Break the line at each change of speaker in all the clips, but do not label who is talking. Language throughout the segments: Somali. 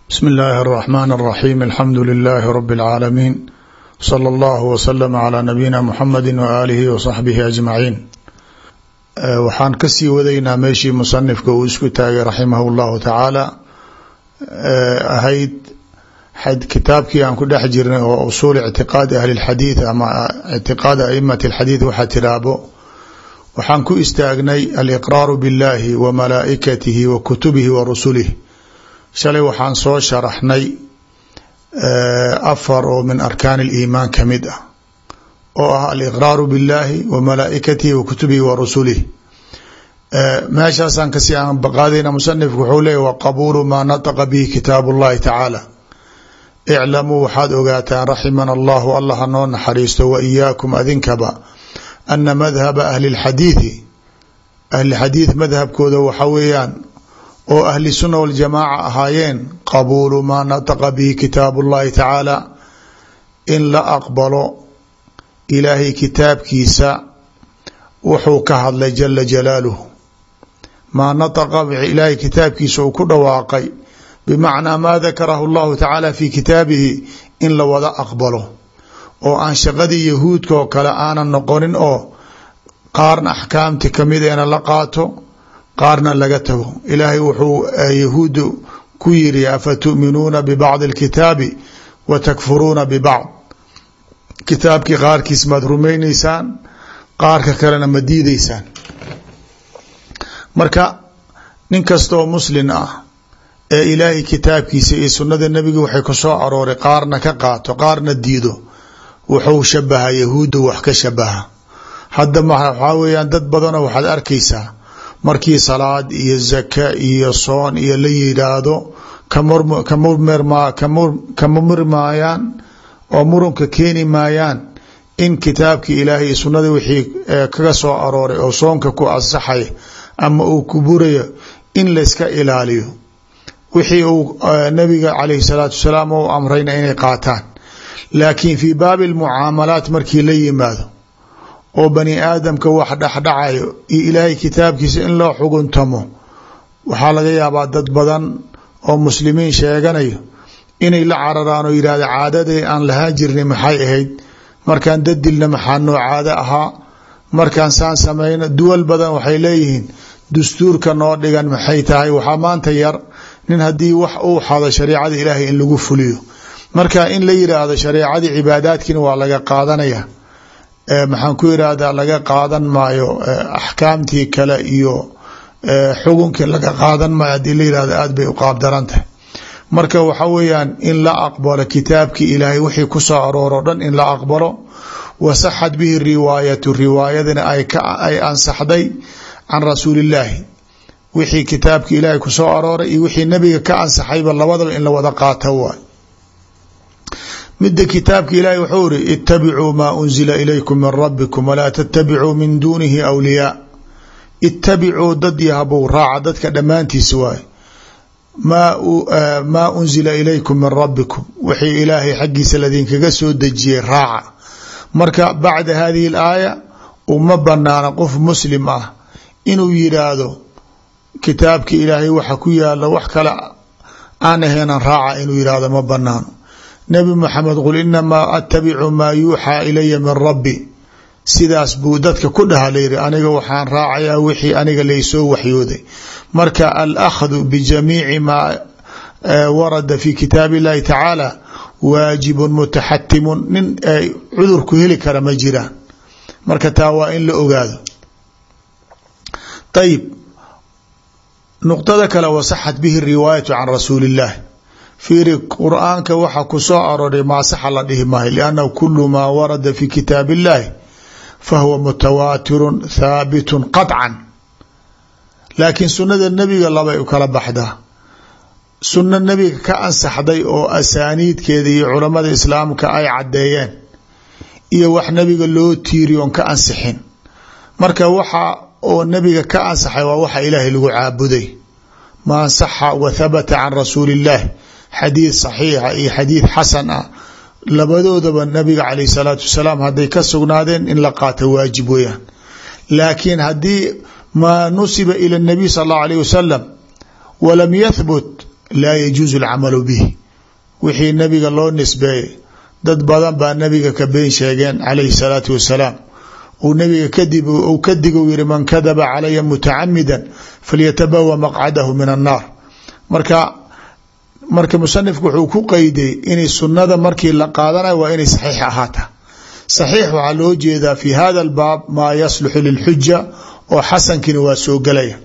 بسم الله الرحمن الرحيم الحمد لله رب العالمين صلى الله وسلم على نبينا محمد وآله وصحبه أجمعين. waxaan kasii wadaynaa meeshii musanifka uu isku taagay raximah اllahu tacaala ahayd kitaabkii aan ku dhex jirnay oo usuul ictiqaad ahli اlxadiid ama ictiqaad aimati اlxadiid waxaa tiraabo waxaan ku istaagnay aliqraaru biاllahi wa malaa'ikatihi wa kutubihi wa rusulihi. shalay waxaan soo sharaxnay afar oo min arkaan اliimaan ka mid ah oo ah aliqraaru biاllahi wa malaa'ikatihi wa kutubihi wa rusulihi. meeshaasaan kasii aan baqaadayna musanifku wuxuu leeyay wa qabuulu maa nataqa bihi kitaabu اllahi tacaala iclamuu waxaad ogaataan raximana allahu allah hanoo naxariisto wa iyaakum adinkaba ana madhaba ahli اlxadiidi ahlixadiid madhabkooda waxa weeyaan oo ahli sunna waljamaaca ahaayeen qabuulu maa nataqa bihi kitaabu اllahi tacaala in la aqbalo ilaahay kitaabkiisa wuxuu ka hadlay jala jalaaluhu maa nataqa ilaahay kitaabkiisa uu ku dhawaaqay bimacnaa maa dakarahu اllahu tacaala fi kitaabihi in la wada aqbalo oo aan shaqadii yahuudka oo kale aanan noqonin oo qaarna axkaamti kamid eena la qaato qaarna laga tago. ilaahay wuxuu yahuudu ku yiri afatu'minuuna bibacdi اlkitaabi wa takfuruuna bibacd, kitaabkii qaarkiis maad rumayneysaan qaarka kalena ma diideysaan. marka nin kastaoo muslin ah ee ilaahay kitaabkiisa iyo sunnada nebiga waxay ku soo arooray qaarna ka qaato qaarna diido wuxuu shabaha yahuudda wax ka shabaha. hadda waxaa weeyaan dad badanoo waxaad arkaysaa markii salaad iyo zaka iyo soon iyo la yidhaahdo kama murmaayaan oo murunka keeni maayaan in kitaabkii ilaahay iyo sunnada wixii kaga soo arooray oo soonka ku ansaxay ama uu ku burayo in layska ilaaliyo wixii uu nabiga calayhi salaatu wasalaam u amrayna inay qaataan. laakiin fii baabi almucaamalaat markii la yimaado oo bani aadamka wax dhexdhacayo iyo ilaahay kitaabkiisa in loo xuguntamo waxaa laga yaabaa dad badan oo muslimiin sheeganayo inay la cararaan oo yidhahda caadadii aan lahaan jirnay maxay ahayd, markaan dad dilna maxaa noo caado ahaa, markaan saan samayno. duwal badan waxay leeyihiin dastuurka noo dhigan maxay tahay. waxaa maanta yar nin haddii wax uu xado shariicada ilaahay in lagu fuliyo. marka in la yidhaahdo shareecadii cibaadaadkiina waa laga qaadanaya, maxaan ku yidhaahdaa laga qaadan maayo axkaamtii kale iyo xugunkii laga qaadan maayo haddii la yidhahdo aad bay u qaab daran tahay. marka waxa weeyaan in la aqbalo kitaabkii ilaahay wixii ku soo arooro dhan in la aqbalo. wasaxat bihi riwaayatu riwaayadina ay ansaxday can rasuulillaahi wixii kitaabkii ilaahay ku soo arooray iyo wixii nabiga ka ansaxayba labadaba in la wada qaato waay. mida kitaabka ilaahay wuxuu iri itabicuu maa unzila ilaykum min rabbikum walaa tatabicuu min duunihi awliyaa. itabicuu dad yahabow raaca, dadka dhammaantiisa waay. maa unzila ilaykum min rabbikum wixii ilaahay xaggiisa ladinkaga soo dejiyey raaca. marka bacda hadihi alaaya uma banaana qof muslim ah inuu yidhaahdo kitaabka ilaahay waxa ku yaala wax kale aan ahaynan raaca inuu yidhaahdo ma banaano. nabi maxamed qul inamaa atabicu maa yuuxaa ilaya min rabbi, sidaas buu dadka ku dhaha layiri aniga waxaan raacayaa wixii aniga laysoo waxyooday. marka alakhdu bijamiici maa warada fi kitaabi اllahi tacaala waajibun mutaxatimun. nin cudur ku heli kara ma jiraan. marka taa waa in la ogaado. ayib, nuqdada kale wasaxat bihi riwaayatu can rasuuli اllah. fiiri qur'aanka waxa ku soo arooray maa saxa la dhihi maayo liannahu kulu maa warada fi kitaabi illahi fahuwa mutawaatirun thaabitun qaطcan. laakiin sunnada nebiga labay u kala baxdaa. sunno nebiga ka ansaxday oo asaaniidkeeda iyo culammada islaamka ay caddeeyeen iyo wax nebiga loo tiiriyoon ka ansixin. marka waxa oo nebiga ka ansaxay waa waxa ilaahay lagu caabuday. maa saxa wa thabata can rasuuli illahi xadiid saxiixa iyo xadiid xasan ah labadoodaba nabiga calayh salaatu wasalaam hadday ka sugnaadeen in la qaato waajib weeyaan. laakiin haddii maa nusiba ila nabiy sal allahu alayh wasalam walam yahbut laa yajuusu alcamalu bihi wixii nabiga loo nisbeeyey dad badan baa nabiga ka been sheegeen calayhi salaatu wasalaam uu nabiga kadib uu ka digo yiri man kadaba calaya mutacamidan falyatabawa maqcadahu min annaar marka musanifku wuxuu ku qeyday inay sunnada markii la qaadanayo waa inay saxiix ahaata saxiix waxaa loo jeedaa fi hada albaab maa yasluxu lilxuja oo xasankina waa soo gelaya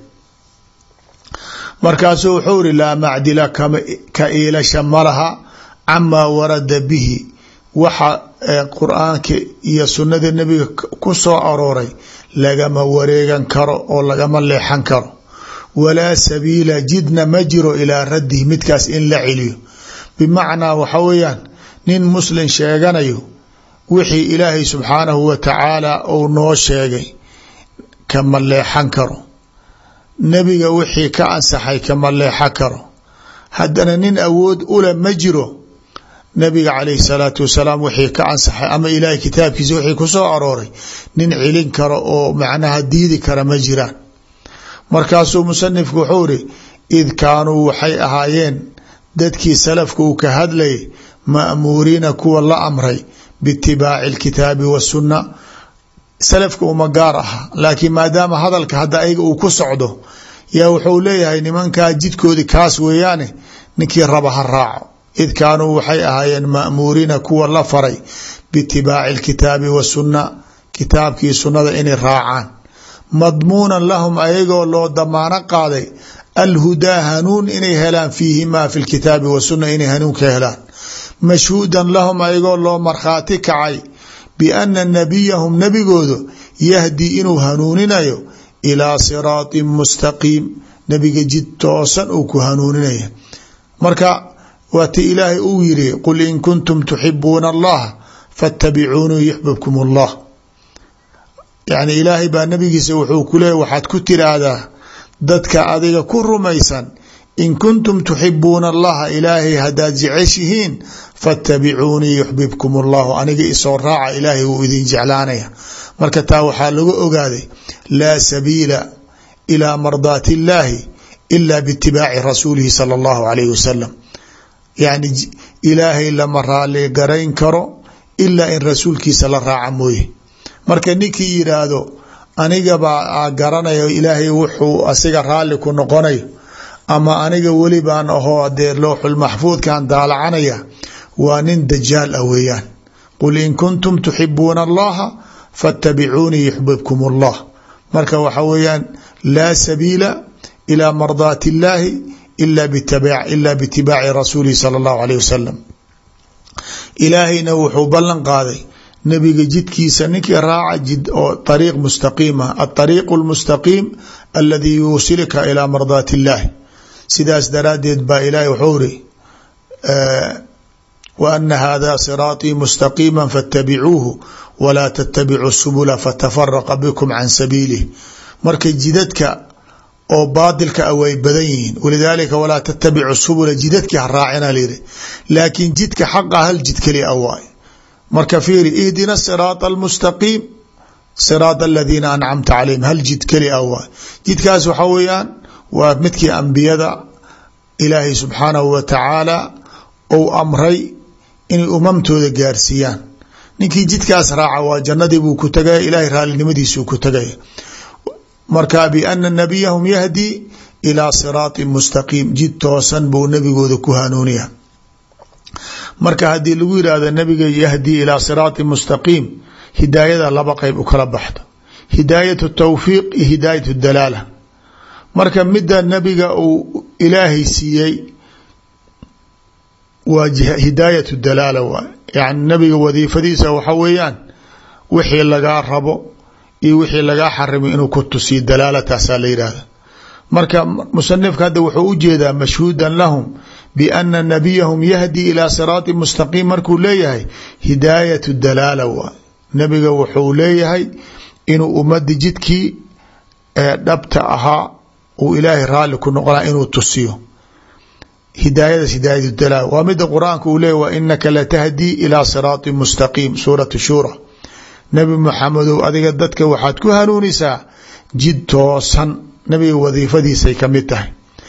markaasuu wuxuu iri laa macdila ka iilasha malaha camaa warada bihi waxa qur-aanka iyo sunnada nebiga ku soo arooray lagama wareegan karo oo lagama leexan karo walaa sabiila jidna ma jiro ilaa raddihi midkaas in la celiyo bimacnaa waxa weeyaan nin muslim sheeganayo wixii ilaahay subxaanahu wa tacaala uu noo sheegay kama leexan karo nebiga wixii ka ansaxay kama leexan karo haddana nin awood ule ma jiro nabiga calayhi salaatu wasalaam wixii ka ansaxay ama ilaahay kitaabkiisa wixii ku soo arooray nin celin karo oo macnaha diidi kara ma jiraan markaasuu musanifku wuxuu iri id kaanuu waxay ahaayeen dadkii salafka uu ka hadlayay ma'muuriina kuwa la amray biitibaaci alkitaabi wasunna salafka uma gaar aha laakiin maadaama hadalka hadda ayaga uu ku socdo yaa wuxuu leeyahay nimankaa jidkoodii kaas weeyaane ninkii raba ha raaco id kaanuu waxay ahaayeen ma'muuriina kuwa la faray biitibaaci alkitaabi wasunna kitaabkii sunnada inay raacaan madmuunan lahum ayagoo loo damaano qaaday alhudaa hanuun inay helaan fiihimaa fi lkitaabi wasunna inay hanuun ka helaan mashhuudan lahum ayagoo loo markhaati kacay biana nabiyahum nebigoodu yahdii inuu hanuuninayo ilaa siraatin mustaqiim nebiga jid toosan uu ku hanuuninaya marka waati ilaahay uu yiri qul in kuntum tuxibuuna allaha fattabicuunii yuxbibkum allah yacni ilaahay baa nabigiisa wuxuu ku leeyahy waxaad ku tiraahdaa dadka adiga ku rumaysan in kuntum tuxibuuna allaha ilaahay haddaad jeceshihiin fattabicuunii yuxbibkum allahu aniga isoo raaca ilaahay wuu idin jeclaanaya marka taa waxaa lagu ogaaday laa sabiila ilaa mardaati illaahi ila biitibaaci rasuulihi sala allahu calayhi wasalam yacni ilaahay lama raali garayn karo ilaa in rasuulkiisa la raaca mooye marka ninkii yidhaahdo anigabaa garanayo ilaahay wuxuu asiga raalli ku noqonayo ama aniga weli baan ahoo dee looxul maxfuudkan daalacanaya waa nin dajaal ah weeyaan qul in kuntum tuxibuuna allaha fattabicuunii yuxbibkum allah marka waxa weeyaan laa sabiila ilaa mardaati illaahi ila biitibaaci rasuulihi sala allahu alayh wasalam ilaahayna wuxuu ballan qaaday nebiga jidkiisa ninkii raaca jid oo ariiq mustaqiima aariiqu lmustaqiim aladii yuusilka ilaa mardaati illaahi sidaas daraaddeed baa ilaahay wuxuu iri wa ana hada siraaطii mustaqiima faاtabicuuhu walaa tatabicuu subula fatafaraqa bikum can sabiilih marka jidadka oo baadilka a way badan yihiin walidaalika walaa tatabicu subula jidadkii ha raacina layidhi laakiin jidka xaqa hal jid keli a waay marka fiiri ihdina siraaط almustaqiim siraaط aladiina ancamta calayhim hal jid keli a waay jidkaas waxa weeyaan waa midkii ambiyada ilaahay subxaanahu wa tacaala ou amray inay umamtooda gaarsiiyaan ninkii jidkaas raaca waa jannadii buu ku tagaya ilaahay raalinimadiisuu ku tagaya marka biana nabiyahum yahdii ilaa siraaطin mustaqiim jid toosan buu nebigooda ku hanuuniya marka haddii lagu yidhaahdo nabiga yahdii ilaa siraaطin mustaqiim hidaayada laba qeyb u kala baxdo hidaayat tawfiiq iyo hidaayat dalaala marka midda nabiga uu ilaahay siiyey waa hidaayat dalaala waay yani nabiga wadiifadiisa waxa weeyaan wixii lagaa rabo iyo wixii lagaa xarimay inuu ku tusiyo dalaalataasaa la yidhaahda marka musanifka hadda wuxuu u jeedaa mashhuudan lahum biana nabiyahum yahdii ilaa siraaطin mustaqiim markuu leeyahay hidaayat dalaala waay nabiga wuxuu leeyahay inuu ummadii jidkii dhabta ahaa uu ilaahay raalli ku noqonaa inuu tusiyo hidaayadaas hidaayat dalaala waa mida qur-aanka uu leeyahy wa inaka latahdii ilaa siraaطin mustaqiim suuratu shura nebi maxamedow adiga dadka waxaad ku hanuunisaa jid toosan nabiga wadiifadiisay ka mid tahay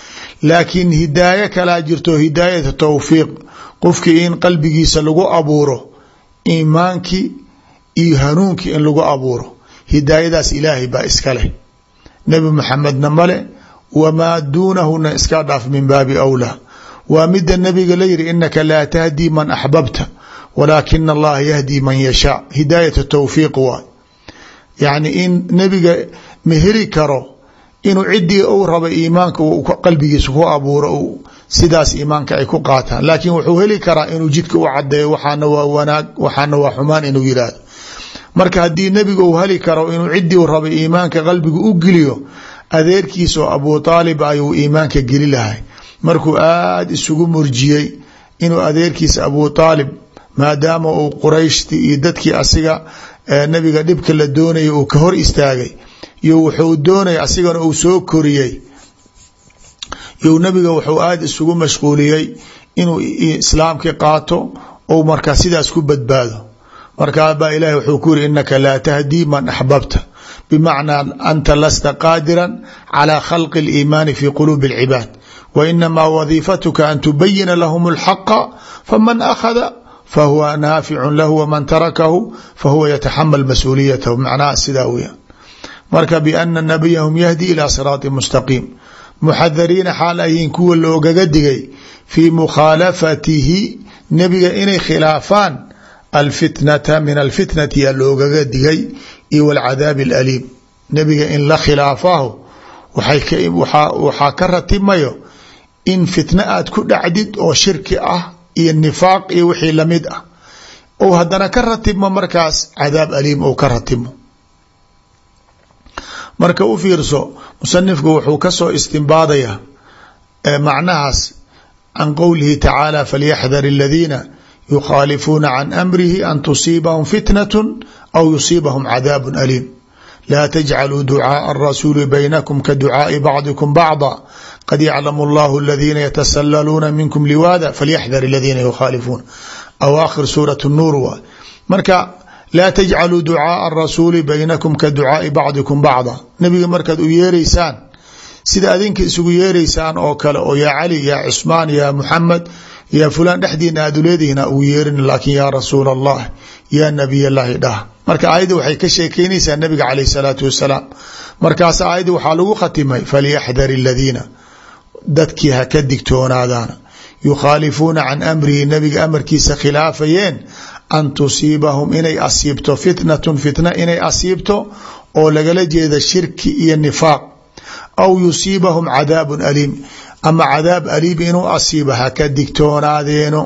laakiin hidaayo kalaa jirto hidaayata tawfiiq qofkii in qalbigiisa lagu abuuro iimaankii iyo hanuunkii in lagu abuuro hidaayadaas ilaahay baa iska leh nebi maxamedna male wamaa duunahuna iska dhaaf min baabi awlaa waa mida nabiga la yihi inaka laa tahdii man axbabta walaakina allaha yahdi man yashaa hidaayata tawfiiq waay yacni in nebiga ma heli karo inuu ciddii uu raba iimaanka qalbigiisa ku abuuro sidaas iimaanka ay ku qaataan laakiin wuxuu heli karaa inuu jidka u cadeeyo waxaana waa wanaag waxaana waa xumaan inuu yidhaahdo marka haddii nebiga uu heli karo inuu ciddii u raba iimaanka qalbiga u geliyo adeerkiisa oo Abu Taalib ayuu iimaanka geli lahay markuu aad isugu murjiyey inuu adeerkiisa Abu Taalib maadaama uu Qurayshti iyo dadkii asiga nabiga dhibka la doonayay uu ka hor istaagay iyo wuxuu doonay asigana uu soo koriyey iyo nabiga wuxuu aad isugu mashquuliyey inuu islaamka qaato oo marka sidaas ku badbaado marka baa ilaahay wuxuu ku yiri innaka la tahdi man ahbabta bimacna anta lasta qadiran ala khalqi al-iman fi qulub al-ibad wa inma wadhifatuka an tubayyana lahum al-haqq faman akhadha fahuwa nafi'un lahu wa man tarakahu fahuwa yatahammal mas'uliyatahu macna sidawiya marka bi anna nabiyahum yahdi ila siratin mustaqim muxadariina xaal ayin kuwa loogaga digay fi mukhalafatihi nabiga inay khilaafaan alfitnata min alfitnati ya loogaga digay iyo walcadaab alalim nabiga in la khilaafahu waxaa ka ratimayo in fitna aad ku dhacdid oo shirki ah iyo nifaaq iyo wixii lamid ah oo haddana ka ratibmo markaas cadaab aliim oo ka ratibmo marka u fiirso musanifku wuxuu ka soo istinbaadaya macnahaas can qowlihi tacaala falyaxdar aladiina yukhaalifuuna can amrihi an tusiibahum fitnatun aw yusiibahum cadaabun aliim laa tajcaluu ducaaءa arasuuli baynakum ka ducaaءi bacdikum bacda qad yaclamu allahu aladiina yatasallaluuna minkum liwaada falyaxdar aladiina yukhaalifuuna awaakhir suurat nuur waa marka laa tajcaluu ducaaءa arasuuli baynakum ka ducaaءi bacdikum bacda nabiga markaad u yeeraysaan sida adinka isugu yeeraysaan oo kale oo yaa cali yaa cusmaan yaa muxamed yaa fulaan dhexdiina aad u leedihiin u yeerin laakiin yaa rasuul allah yaa nabiy allahi dhah marka aayadda waxay ka sheekeynaysaa nabiga calayh salaatu wasalaam markaas aayadda waxaa lagu khatimay falyaxdar aladiina dadkii ha ka digtoonaadaana yukhaalifuuna can amrihi nabiga amarkiisa khilaafayeen an tusiibahum inay asiibto fitnatun fitna inay asiibto oo lagala jeeda shirki iyo nifaaq aw yusiibahum cadaabun aliim ama cadaab aliim inuu asiiba ha ka digtoonaadeeno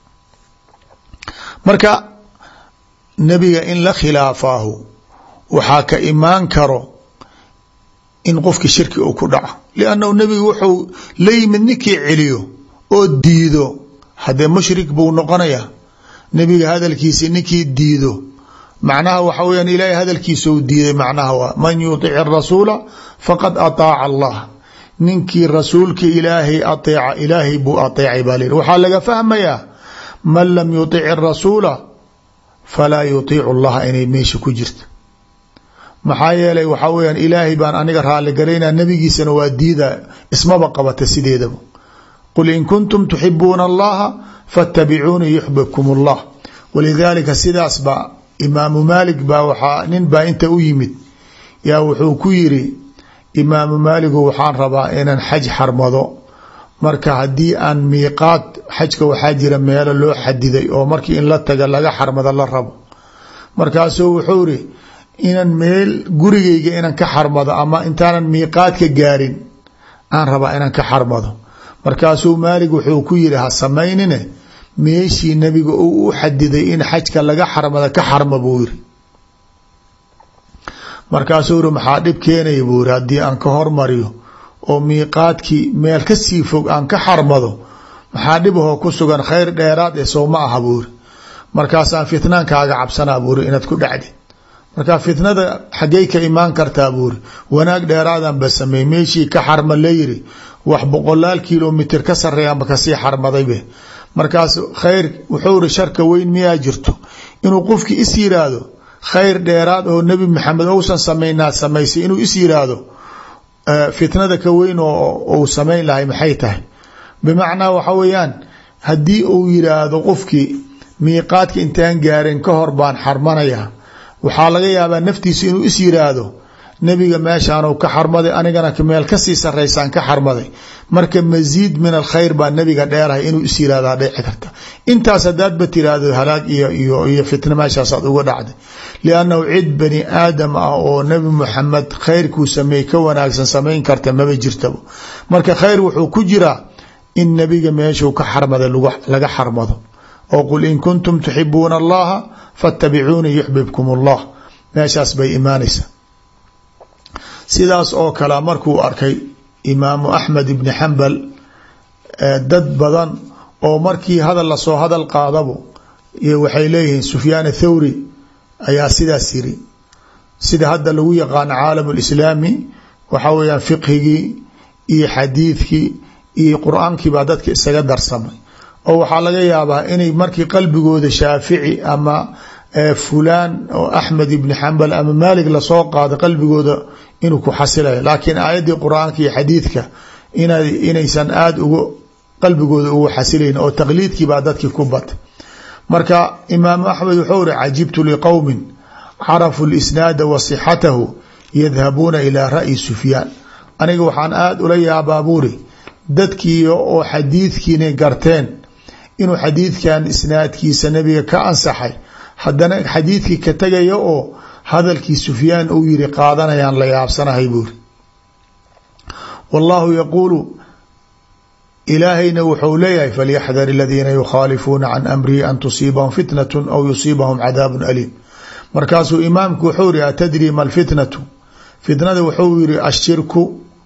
marka nabiga in la khilaafaahu waxaa ka imaan karo in qofki shirki uu ku dhaco liannahu nabiga wuxuu la yimid ninkii celiyo oo diido haddee mushrik buu noqonayaa nabiga hadalkiisi ninkii diido macnaha waxa weyaan ilaahay hadalkiisa u diiday macnaha waa man yuطic الrasuula faqad aطaaca allah ninkii rasuulka ilaahay aطeeca ilaahay buu aطeecay baa layidhi waxaa laga fahmayaa man lam yuطic الrasuula falaa yuطiicu اllaha inay meesha ku jirto maxaa yeelay waxaa weyaan ilaahay baan aniga raali garaynaa nabigiisana waa diida ismaba qabata sideedaba qul in kuntum tuxibuuna allaha faاtabicuunii yuxbibkum اllah walidaalika sidaas baa imaamu maalik baa waxaa nin baa inta u yimid yaa wuxuu ku yiri imaamu maaligu waxaan rabaa inaan xaj xarmado marka haddii aan miiqaad xajka waxaa jira meelo loo xadiday oo markii in la taga laga xarmado la rabo markaasuu wuxuu iri inaan meel gurigayga inaan ka xarmado ama intaanan miiqaadka gaarin aan rabaa inaan ka xarmado markaasuu maalig wuxuu ku yiri ha samaynine meeshii nabiga uu u xadiday in xajka laga xarmada ka xarma buu yiri markaasuu yiri maxaa dhib keenaya buu yiri haddii aan ka hormariyo oo miiqaadkii meel ka sii fog aan ka xarmado maxaa dhibahoo ku sugan khayr dheeraad ee soo ma aha buu yiri markaasaan fitnaan kaaga cabsanaa buu yiri inaad ku dhacdid marka fitnada xaggey ka imaan kartaa buu yiri wanaag dheeraadan ba sameey meeshii ka xarma la yiri wax 100 kilomitir ka sareeyanba kasii xarmadaybe markaas khayr wuxuu iri sharka weyn miyaa jirto inuu qofki is yiraahdo khayr dheeraad oo nabi maxamed uusan sameynaa samaysay inuu is yiraahdo fitnada ka weyn oo samayn lahay maxay tahay bimacnaa waxa weeyaan haddii uu yiraahdo qofkii miiqaadka intaan gaarin ka hor baan xarmanaya waxaa laga yaabaa naftiisa inuu is yiraahdo nabiga meeshaanu ka xarmaday anigana meel kasii sareysaan ka xarmaday marka masiid min alkhayr baa nabiga dheerahay inuu is yiraahdo dhici karta intaas hadaadba tiraahdo halaag iyo fitna meeshaasaad uga dhacday liannahu cid bani aadam ah oo nabi muxamed khayrkuu sameey ka wanaagsan samayn karta maba jirtaba marka khayr wuxuu ku jiraa in nabiga meeshuu ka xarmaday laga xarmado oo qul in kuntum tuxibuuna allaha fattabicuuni yuxbibkum allah meeshaas bay imaanaysa sidaas oo kale markuu arkay imaamu axmed ibni xambal dad badan oo markii hadal lasoo hadal qaadabo waxay leeyihiin sufyaan athawri ayaa sidaas yiri sida hadda lagu yaqaano caalam lislaami waxa weyaan fiqhigii iyo xadiidkii iyo qur-aankii baa dadka isaga darsamay oo waxaa laga yaabaa inay markii qalbigooda shaafici ama fulaan oo axmed ibni xambal ama maalik lasoo qaado qalbigooda inuu ku xasilayo laakiin aayaddii qur-aanka iyo xadiidka inaysan aada uga qalbigooda ugu xasilayn oo taqliidkii baa dadkii ku batay marka imaamu axmed wuxuu iri cajibtu liqowmin carafuu lisnaada wa sixatahu yadhabuuna ilaa ra'yi sufyaan aniga waxaan aada ula yaabaa buuri dadkii oo xadiidkiina garteen inuu xadiidkan isnaadkiisa nabiga ka ansaxay haddana xadiidkii ka tegaya oo hadalkii sufyaan uu yiri qaadanayaan la yaabsanahay buuri wallahu yaquulu ilaahayna wuxuu leeyahay falyaxdar aladiina yukhaalifuuna can amrihi an tusiibahum fitnatu aw yusiibahum cadaabun aliim markaasuu imaamku wuxuu yihi atadri ma lfitnatu fitnada wuxuu yihi ashirku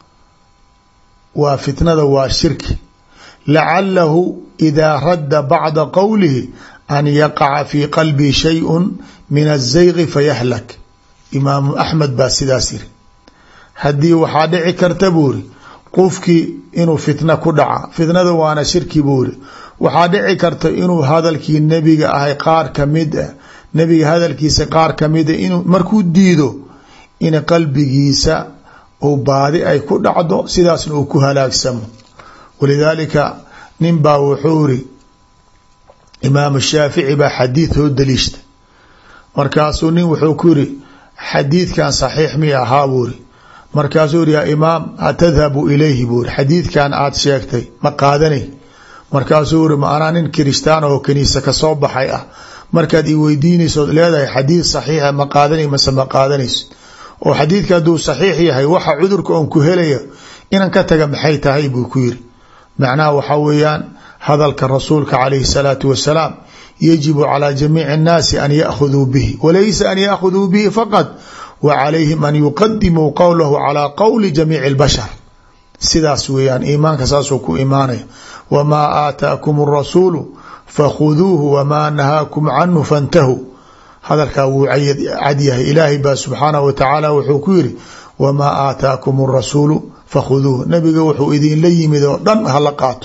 waa fitnada waa shirki lacalahu idaa radda bacda qowlihi an yaqaca fii qalbii shayءu min الzaygi fayahlak imaamu axmed baa sidaas yiri haddii waxaa dhici karta buuri qofkii inuu fitna ku dhaca fitnada waana shirki buuri waxaa dhici karta inuu hadalkii nebiga ahay qaar kamid ah nebiga hadalkiisa qaar kamida inuu markuu diido in qalbigiisa uu baadi ay ku dhacdo sidaasna uu ku halaagsamo walidaalika nin baa wuxuu iri imaam shaafici baa xadiid soo daliishta markaasuu nin wuxuu ku yiri xadiidkan saxiix mi ahaa buuri markaasuu yiri yaa imaam atadhabu ilayhi buuri xadiidkan aad sheegtay ma qaadanay markaasuu yiri ma anaa nin kiristaan oo kaniisa ka soo baxay ah markaad i weydiinayso leedahay xadiid saxiixa ma qaadanay mase ma qaadanayso oo xadiidka hadduu saxiix yahay waxa cudurka oon ku helaya inan ka taga maxay tahay buu ku yiri macnaha waxaa weeyaan hadalka rasuulka calayhi الsalaatu wasalaam yajibu calى jamiici الnaasi an yaأkhuduu bihi walaysa an yaأkhuduu bihi faqad wa calayhim an yuqadimuu qowlahu calى qowli jamiici اlbashar sidaas weeyaan iimaanka saasuu ku imaanaya wamaa aataakum الrasuulu fakhuduuhu wamaa nahaakum canhu fantahuu hadalkaa wuu cad yahay ilaahay baa subxaanahu wa tacaala wuxuu ku yiri wamaa aataakum الrasuulu fakhuduuhu nabiga wuxuu idinla yimid oo dhan hala qaato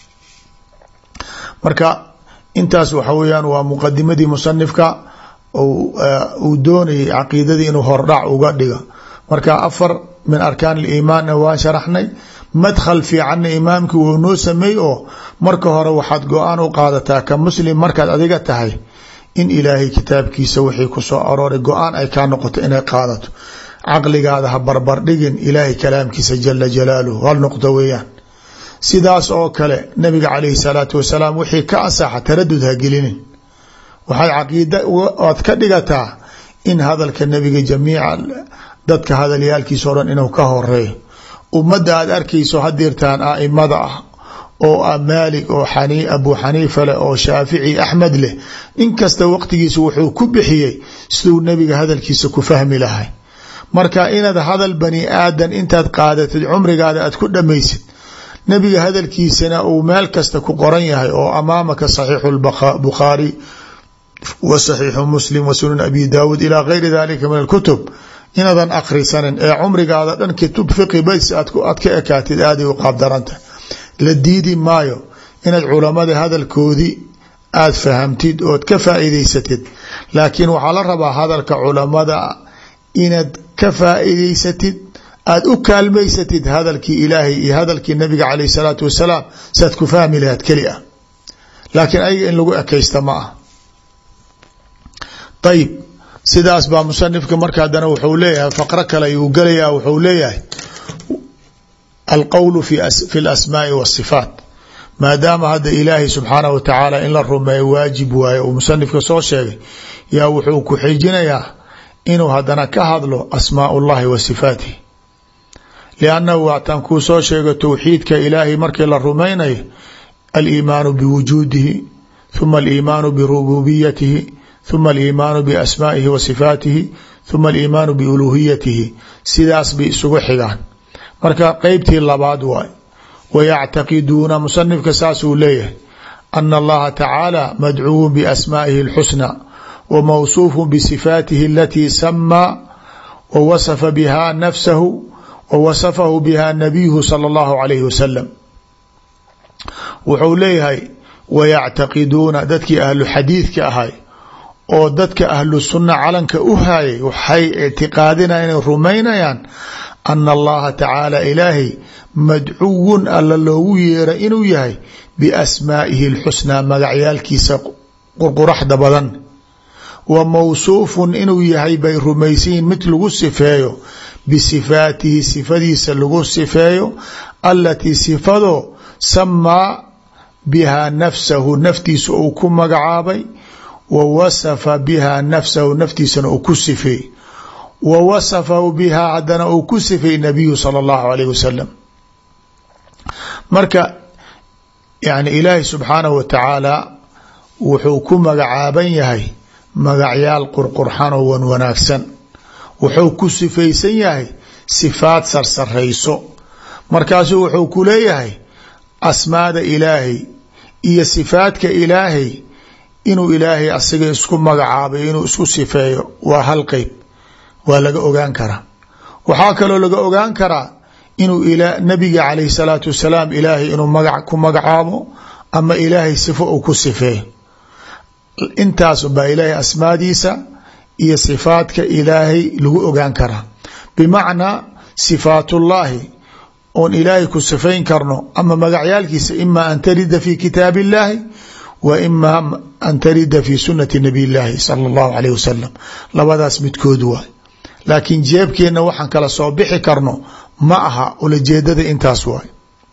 marka intaas waxa weyaan waa muqadimadii musanifka uu doonayay caqiidadii inuu hordhac uga dhiga marka 4 min arkaan اliimaanna waan sharaxnay madkhal fiicanna imaamkii wuu noo sameey oo marka hore waxaad go-aan u qaadataa ka muslim markaad adiga tahay in ilaahay kitaabkiisa wixii ku soo arooray go-aan ay kaa noqoto inay qaadato caqligaada ha barbardhigin ilaahay kalaamkiisa jala jalaaluhu hal noqdo weeyaan sidaas oo kale nabiga calayhi salaatu wasalaam wixii ka ansaxa taradud ha gelinin waxaad caqiida aad ka dhigataa in hadalka nabiga jamiica dadka hadalyaalkiisa o dhan inuu ka horeeyo ummadda aad arkayso hadeertaan aimada ah oo maalik oo abu xaniifa leh oo shaafici axmed leh in kasta waqtigiisa wuxuu ku bixiyey siduu nabiga hadalkiisa ku fahmi lahay marka inaad hadal bani aadan intaad qaadatid cumrigaada aad ku dhamaysid nabiga hadalkiisana uu meel kasta ku qoran yahay oo amaamaka saxiixu bukhaari wa saxiixu muslim wa sunan abi daawuud ilaa gayri dalika min alkutub inaadan akhrisanin ee cumrigaada dhan kutub fiqi bas aad ka ekaatid aaday u qaabdaranta la diidi maayo inaad culamada hadalkoodii aad fahamtid ood ka faa'iidaysatid laakiin waxaa la rabaa hadalka culamada inaad ka faa'iidaysatid aad u kaalmaysatid hadalkii ilaahay iyo hadalkii nabiga calayh salaatu wasalaam saad ku fahmi lahayd keli ah laakiin ayaga in lagu ekaysta ma ah. ayib sidaas baa musanifka marka haddana wuxuu leeyahay faqro kale ayuu gelayaa wuxuu leeyahay alqowlu fi lasmaai wasifaat maadaama hadda ilaahay subxaanahu wa tacaala in la rumeeyo waajib waaye uu musanifka soo sheegay yaa wuxuu ku xijinayaa inuu haddana ka hadlo asmaa ullahi wa sifaatihi liannahu waataan kuu soo sheego towxiidka ilaahay markii la rumaynayo aliimaanu biwujuudihi huma aliimaanu birububiyatihi huma aliimaanu biasmaa'ihi wa sifaatihi huma aliimaanu biuluuhiyatihi sidaas bay isugu xigaan marka qeybtii labaad waay wayactaqiduuna musanifka saasuu leeyahay ana allaha tacaala madcuuun biasmaa'ihi اlxusna wamawsuufu bisifaatihi alatii samaa wawasafa biha nafsahu wawasafahu biha nabiyuhu sala allahu calayhi wasalam wuxuu leeyahay wayactaqiduuna dadkii ahlu xadiidka ahay oo dadka ahlu sunna calanka u hayay waxay ictiqaadinayaan inay rumaynayaan ana allaha tacaala ilaahay madcuwun alla loogu yeera inuu yahay biasmaa'ihi اlxusnaa magacyaalkiisa qurquraxda badan wa mawsuufun inuu yahay bay rumaysayiin mid lagu sifeeyo bisifaatihi sifadiisa lagu sifeeyo alatii sifado samaa bihaa nafsahu naftiisa uu ku magacaabay wa wasafa bihaa nafsahu naftiisana uu ku sifeey wa wasafahu bihaa haddana uu ku sifeey nabiyu sala allahu alayh wasalam marka yani ilaahi subxaanahu wa tacaala wuxuu ku magacaaban yahay magacyaal qurqurxan oo wan wanaagsan wuxuu ku sifaysan yahay sifaad sarsarayso markaasuu wuxuu ku leeyahay asmaada ilaahay iyo sifaadka ilaahay inuu ilaahay asiga isku magacaabay inuu isku sifeeyo waa hal qeyb waa laga ogaan karaa waxaa kaloo laga ogaan karaa inuu nabiga calayhi salaatu wasalaam ilaahay inuu magac ku magacaabo ama ilaahay sifo uu ku sifeeyo intaas baa ilaahay asmaadiisa iyo sifaadka ilaahay lagu ogaan karaa bimacnaa sifaatullaahi oon ilaahay ku sifayn karno ama magacyaalkiisa ima an tarida fi kitaab illaahi wa ima an tarida fi sunati nabiy llaahi sala allahu alayh wasalam labadaas midkood waay laakiin jeebkeenna waxaan kala soo bixi karno ma aha ulajeedada intaas waay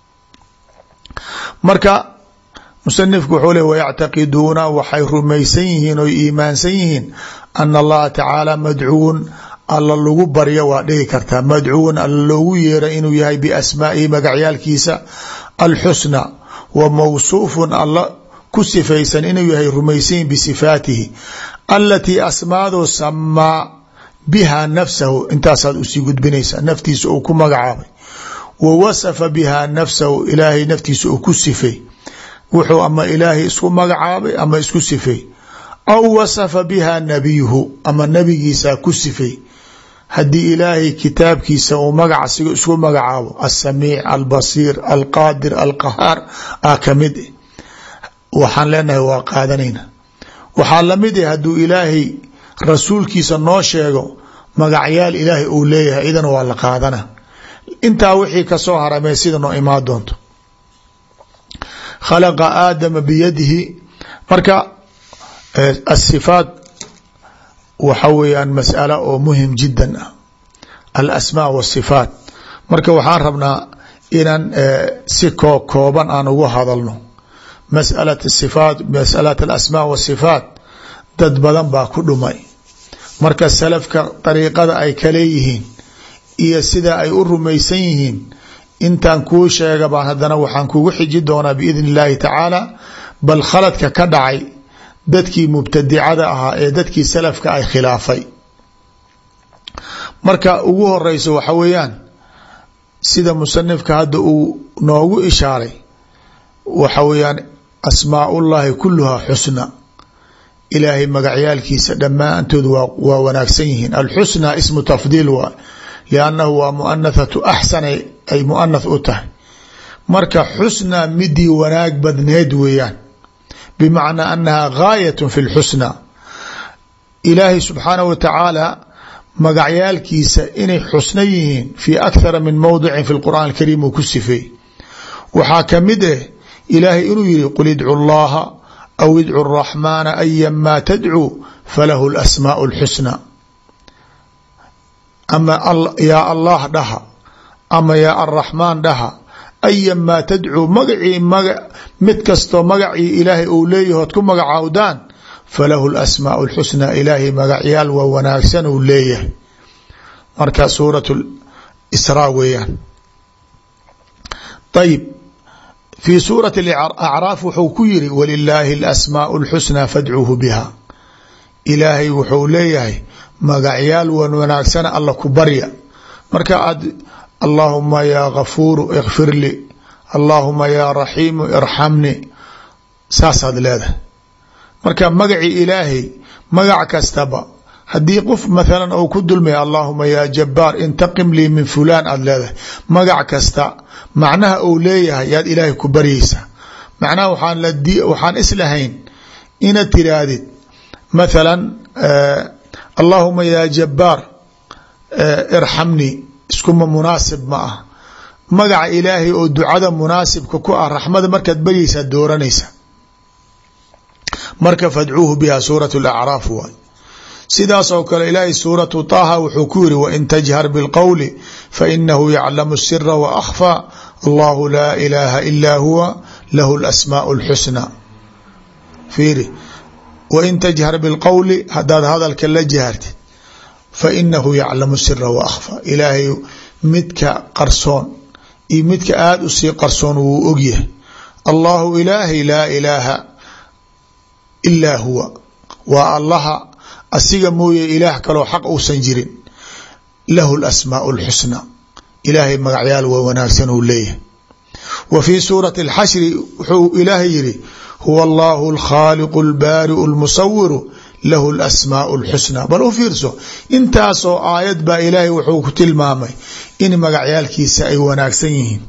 marka musanifku wuxuu le wayactaqiduuna waxay rumaysan yihiin oy iimaansan yihiin ana allaha tacaala madcuun alla lagu baryo waa dhihi kartaa madcuun alla loogu yeera inuu yahay biasmaa'ihi magacyaalkiisa alxusna wa mawsuufun alla ku sifaysan inuu yahay rumaysan yihin bisifaatihi alatii asmaadu samaa biha nafsahu intaasaad usii gudbinaysaa naftiisa uu ku magacaabay wa wasafa biha nafsahu ilaahay naftiisa uu ku sifay wuxuu ama ilaahay isku magacaabay ama isku sifay aw wasafa biha nabiyuhu ama nabigiisa ku sifay haddii ilaahay kitaabkiisa uu magac asiga isku magacaabo alsamiic albasiir alqaadir alqahaar a kamid waxaan leenahay waa qaadanayna waxaa lamid ah hadduu ilaahay rasuulkiisa noo sheego magacyaal ilaahay uu leeyahay idana waa la qaadana intaa wixii kasoo haramee sida noo imaan doonto khalaqa aadama biyadihi marka asifaat waxa weeyaan mas'ala oo muhim jiddan ah alasmaa wasifaat marka waxaan rabnaa inaan si kooban aan ugu hadalno mas'alat sifaat mas'alat alasmaa wasifaat dad badan baa ku dhumay marka salafka dariiqada ay ka leeyihiin iyo sida ay u rumaysan yihiin intaan kuu sheega baan haddana waxaan kugu xiji doonaa biidni illaahi tacaala bal khaladka ka dhacay dadkii mubtadicada ahaa ee dadkii salafka ay khilaafay marka ugu horeyso waxa weeyaan sida musanifka hadda uu noogu ishaaray waxa weeyaan asmaaullaahi kuluhaa xusna ilaahay magacyaalkiisa dhammaantood waa wanaagsan yihiin alxusna ismu tafdiil waa liannahu waa muanathatu axsan ay muanath u tahay marka xusna midii wanaag badneed weeyaan bimacnaa annaha gaayat fi lxusna ilaahay subxaanahu wa tacaala magacyaalkiisa inay xusna yihiin fii akthara min mowdicin fi lqur'aan alkariim uu ku sifeey waxaa ka mid ah ilaahay inuu yihi qul idcu llaha aw idcu araxmaana ayanmaa tadcuu falahu lasmaau lxusna ama yaa allah dhaha ama yaa araxmaan dhaha ayanmaa tadcuu magacii mid kastoo magacii ilaahay uu leeyahood ku magacaawdaan falahu lasmaau lxusnaa ilaahay magacyaal waa wanaagsan uu leeyahay marka suurat israa weeyaan ayib fii suurati acraaf wuxuu ku yiri walilaahi alasmaau lxusnaa fadcuuhu biha ilaahay wuxuu leeyahay magacyaal wan wanaagsana alla ku barya marka aad allaahuma yaa gafuuru ikfir lii allaahuma yaa raxiimu irxamni saasaad leedahay marka magacii ilaahay magac kastaba haddii qof mathalan ou ku dulmaya allaahuma yaa jabbaar intaqim lii min fulaan aad leedahay magac kasta macnaha uu leeyahay yaad ilaahay ku baryeysaa macnaha waxaan islahayn inaad tiraahdid mathalan allaahuma yaa jabbaar irxamnii iskuma munaasib ma ah magaca ilaahay oo ducada munaasibka ku ah raxmada markaad baryeysaa dooranaysa marka fadcuuhu biha suurat alacraaf waay sidaas oo kale ilaahay suuratu taaha wuxuu ku yiri wain tajhar bilqowli fainahu yaclamu sira waakfaa allahu laa ilaaha ilaa huwa lahu lasmaau lxusna fiiri wain tajhar bilqowli hadaad hadalka la jahartid fainahu yaclamu sira waakfaa ilaahay midka qarsoon iyo midka aada u sii qarsoon wuu ogyahay allahu ilaahay laa ilaaha ilaa huwa waa allaha asiga mooye ilaah kaloo xaq uusan jirin lahu lasmaau lxusna ilaahay magacyaal waa wanaagsan uu leeyahay wa fii suurati alxashri wuxuu ilaahay yihi huwa allahu alkhaaliqu albaariu almusawiru lahu lasmaau lxusna bal u fiirso intaasoo aayad baa ilaahay wuxuu ku tilmaamay in magacyaalkiisa ay wanaagsan yihiin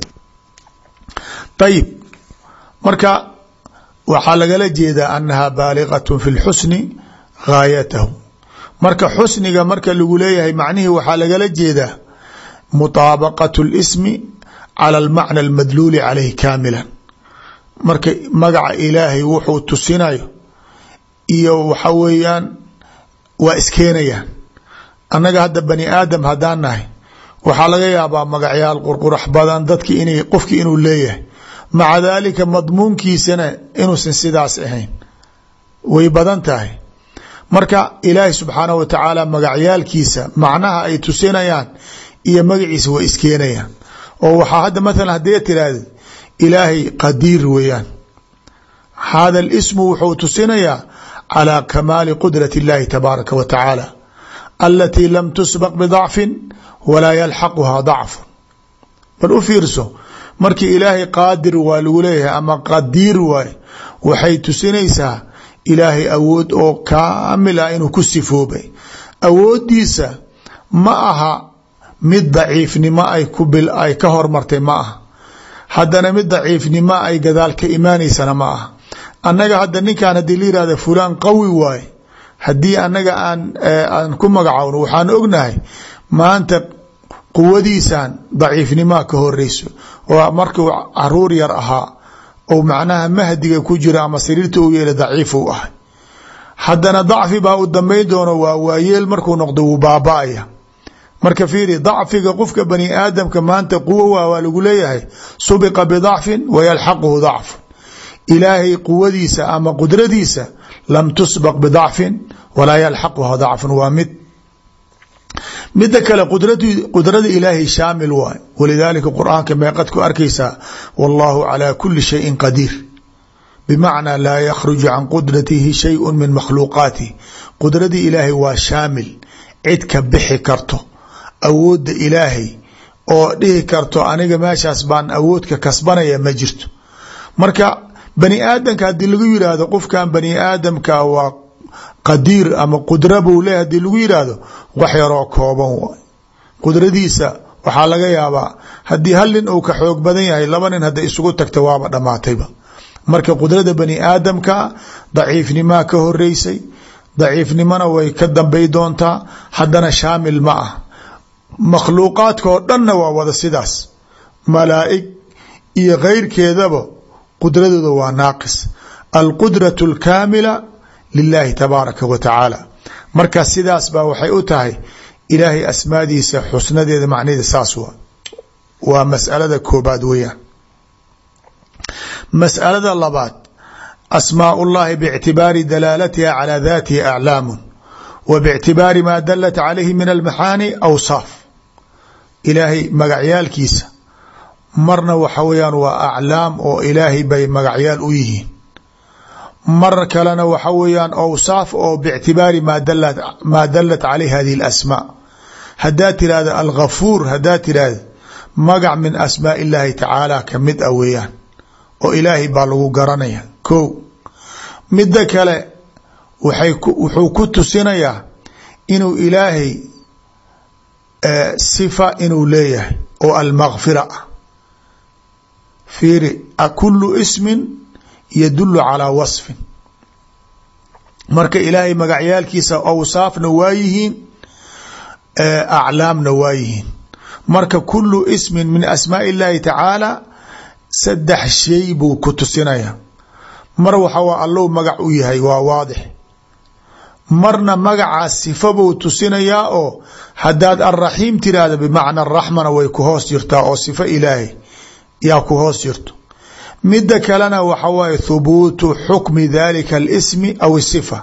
ayib marka waxaa lagala jeedaa anaha baaliqat fi lxusni gaayatahu marka xusniga marka lagu leeyahay macnihii waxaa lagala jeedaa mutaabaqat اlismi cala almacna almadluuli calayhi kaamilan marka magaca ilaahay wuxuu tusinayo iyo waxa weeyaan waa iskeenayaan annaga hadda bani aadam haddaan nahay waxaa laga yaabaa magacyaal qurqurax badan dadki qofki inuu leeyahay maca daalika madmuunkiisana inuusan sidaas ahayn way badan tahay marka ilaahay subxaanahu wa tacaala magacyaalkiisa macnaha ay tusinayaan iyo magaciisa way iskeenayaan oo waxaa hadda mathalan haddii tiraahda ilaahay qadiir weeyaan hada alismu wuxuu tusinayaa calى kamaali qudrati اllahi tabaaraka wa tacaala alatii lam tusbaq bidacfin walaa yalxaquhaa dacfu bal u fiirso markii ilaahay qaadir waa lagu leeyahay ama qadiir waay waxay tusinaysaa ilaahay awood oo kaamil ah inuu ku sifoobay awoodiisa ma aha mid daciifnimo ay ka hormartay ma aha haddana mid daciifnimo ay gadaal ka imaanaysana ma aha annaga hadda ninkan haddii la yihahda fulaan qawi waaye haddii annaga aan ku magacowno waxaan ognahay maanta quwadiisan daciifnimaa ka horeyso oo markuu caruur yar ahaa ou macnaha mahdiga ku jira ama sariirta u yeela daciif u ahay haddana dacfi baa u dambayn doono waa waayeel markuu noqdo wuu baaba-aya marka fiiri dacfiga qofka bani aadamka maanta quwo waa lagu leeyahay subiqa bidacfin wayalxaquhu dacfu ilaahay quwadiisa ama qudradiisa lam tusbaq bidacfin walaa yalxaquha dacfun waa mida kale qudrada ilaahay shaamil waay walidaalika qur-aanka meeqad ku arkaysaa wallahu calaa kuli shayin qadiir bimacnaa laa yakhruju can qudratihi shayun min makhluuqaatih qudradii ilaahay waa shaamil cid ka bixi karto awoodda ilaahay oo dhihi karto aniga meeshaas baan awoodka kasbanaya ma jirto marka bani aadamka haddii lagu yidhaahdo qofkan bani aadamka waa qadiir ama qudra buu leh hadii lagu yidhaahdo wax yaroo kooban waay qudradiisa waxaa laga yaabaa haddii hal nin uu ka xoog badan yahay laba nin hadday isugu tagta waaba dhammaatayba marka qudrada bani aadamka daciifnimaa ka horeysay daciifnimona way ka dambay doontaa, haddana shaamil ma ah. makhluuqaadka oo dhanna waa wada sidaas, malaa'ig iyo keyrkeedaba qudradooda waa naaqis. alqudratu alkaamila lilaahi tabaaraka wa tacaala. marka sidaas baa waxay u tahay ilaahay asmaadiisa xusnadeeda macnaheeda saas waa mas'alada koobaad weeyaan. mas'alada labaad, asmaa ullahi bictibaari dalaalatiha calaa daatihi aclaamun wa bictibaari maa dalat calayhi min almaxaani awsaaf. ilaahay magacyaalkiisa marna waxa weeyaan waa aclaam oo ilaahay bay magacyaal u yihiin, mar kalena waxa weeyaan awsaaf oo bictibaari maa dalat calayh hadihi alasmaa. haddaad tirahda alghafuur, haddaad tirahda magac min asmaa illaahi tacaala kamid a weeyaan oo ilaahay baa lagu garanaya. ko midda kale wuxuu ku tusinayaa inuu ilaahay sifa inuu leeyahay oo almakfira ah. fiiri, akulu ismin yadulu calaa wasfin. marka ilaahay magacyaalkiisa awsaafna waa yihiin, aclaamna waa yihiin. marka kulu ismin min asmaa illaahi tacaala saddex shay buu ku tusinaya. mar waxaa allow magac u yahay, waa waadix. marna magacaas sifa buu tusinayaa oo haddaad alraxiim tiraahda bimacna araxmana way ku hoos jirtaa oo sifo ilaahay yaa ku hoos jirto. midda kalena waxa waaye thubuutu xukmi dalika alismi aw isifa,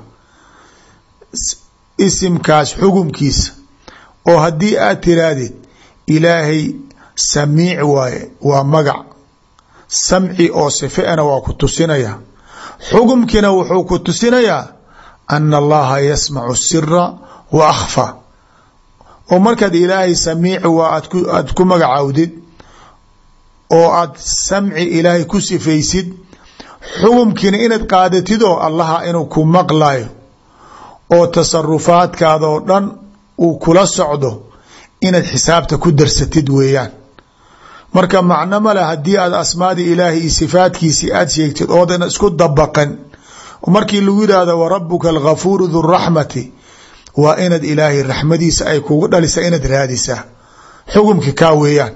isimkaas xukumkiisa oo haddii aad tirahdid ilaahay samiic waaye, waa magac. samci oo sifeena waa ku tusinaya. xukumkiina wuxuu ku tusinayaa ana allaha yasmacu sira wa akhfa. oo markaad ilaahay samiic waa aad ku magacaawdid oo aad samci ilaahay ku sifaysid, xukumkiina inaad qaadatid oo allaha inuu ku maqlayo oo tasarufaadkaada oo dhan uu kula socdo, inaad xisaabta ku darsatid weeyaan. marka macno male haddii aad asmaadii ilaahay iyo sifaadkiisii aad sheegtid oodan isku dabaqan. markii lagu yidhaahdo warabuka alghafuuru du raxmati, waa inaad ilaahay raxmadiisa ay kugu dhalisa inaad raadisaa. xukumki kaa weeyaan.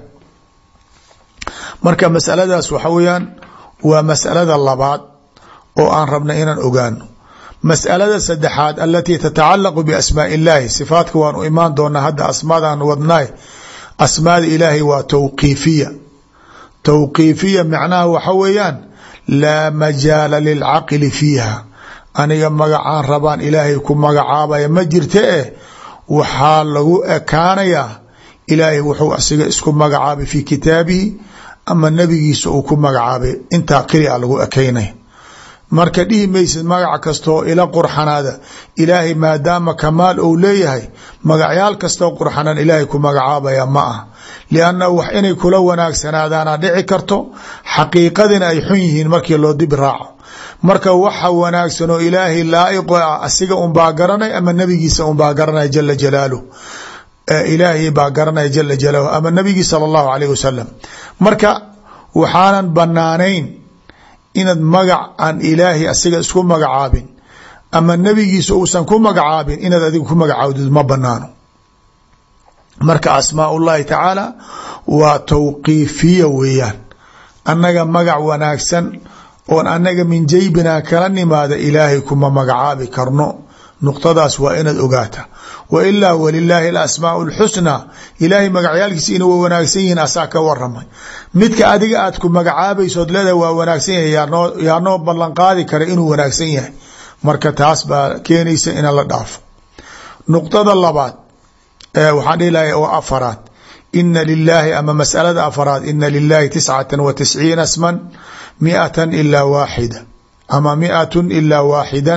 marka masaladaas waxa weeyaan waa masalada labaad oo aan rabna inaan ogaano. mas'alada saddexaad alatii tatacalaqu biasmaa illaahi, sifaadka waan u imaan doonaa. hadda asmaadaan wadnaay, asmaada ilaahay waa tawqiifiya. tawqiifiya macnaha waxa weeyaan laa majaala lilcaqli fiiha. aniga magacaan rabaan ilaahay ku magacaabaya ma jirta waxaa lagu ekaanayaa ilaahay wuxuu asiga isku magacaabay fii kitaabihi ama nabigiisa uu ku magacaabay, intaa qria lagu ekaynaya. marka dhihi maysid magac kastoo ila qurxanaada ilaahay maadaama kamaal ou leeyahay magacyaal kastoo qurxanaan ilaahay ku magacaabaya ma ah. lianna wax inay kula wanaagsanaadaana dhici karto, xaqiiqadina ay xun yihiin markii loo dib raaco. marka waxa wanaagsan oo ilaahay laa'iqo ah asiga unbaa garanay ama nabigiisa unbaa garanay jala jalaaluh. ilaahay baa garanaya jala jalaaluh ama nabigii sala allahu alayh wasalam. marka waxaanan banaanayn inaad magac aan ilaahay asiga isku magacaabin ama nabigiisa uusan ku magacaabin inaad adiga ku magacaawdid ma banaano. marka asmaa ullahi tacaala waa tawqiifiya weeyaan. annaga magac wanaagsan oon annaga min jaybinaa kala nimaada ilaahay kuma magacaabi karno. nuqtadaas waa inaad ogaata. wa ilaa walilaahi alasmaau alxusnaa, ilaahay magacyaalkiisa inay wa wanaagsan yihiin asaa ka waramay. midka adiga aad ku magacaabaysood leedahay waa wanaagsan yahay yaa noo ballanqaadi kara inuu wanaagsan yahay. marka taas baa keenaysa ina la dhaafo. nuqtada labaad waxaan dhihi lahay oo afaraad, ina lilaahi ama masalada afaraad, ina lilaahi 99 sman 100 ilaa waaxida ama 100 ilaa waaxidan.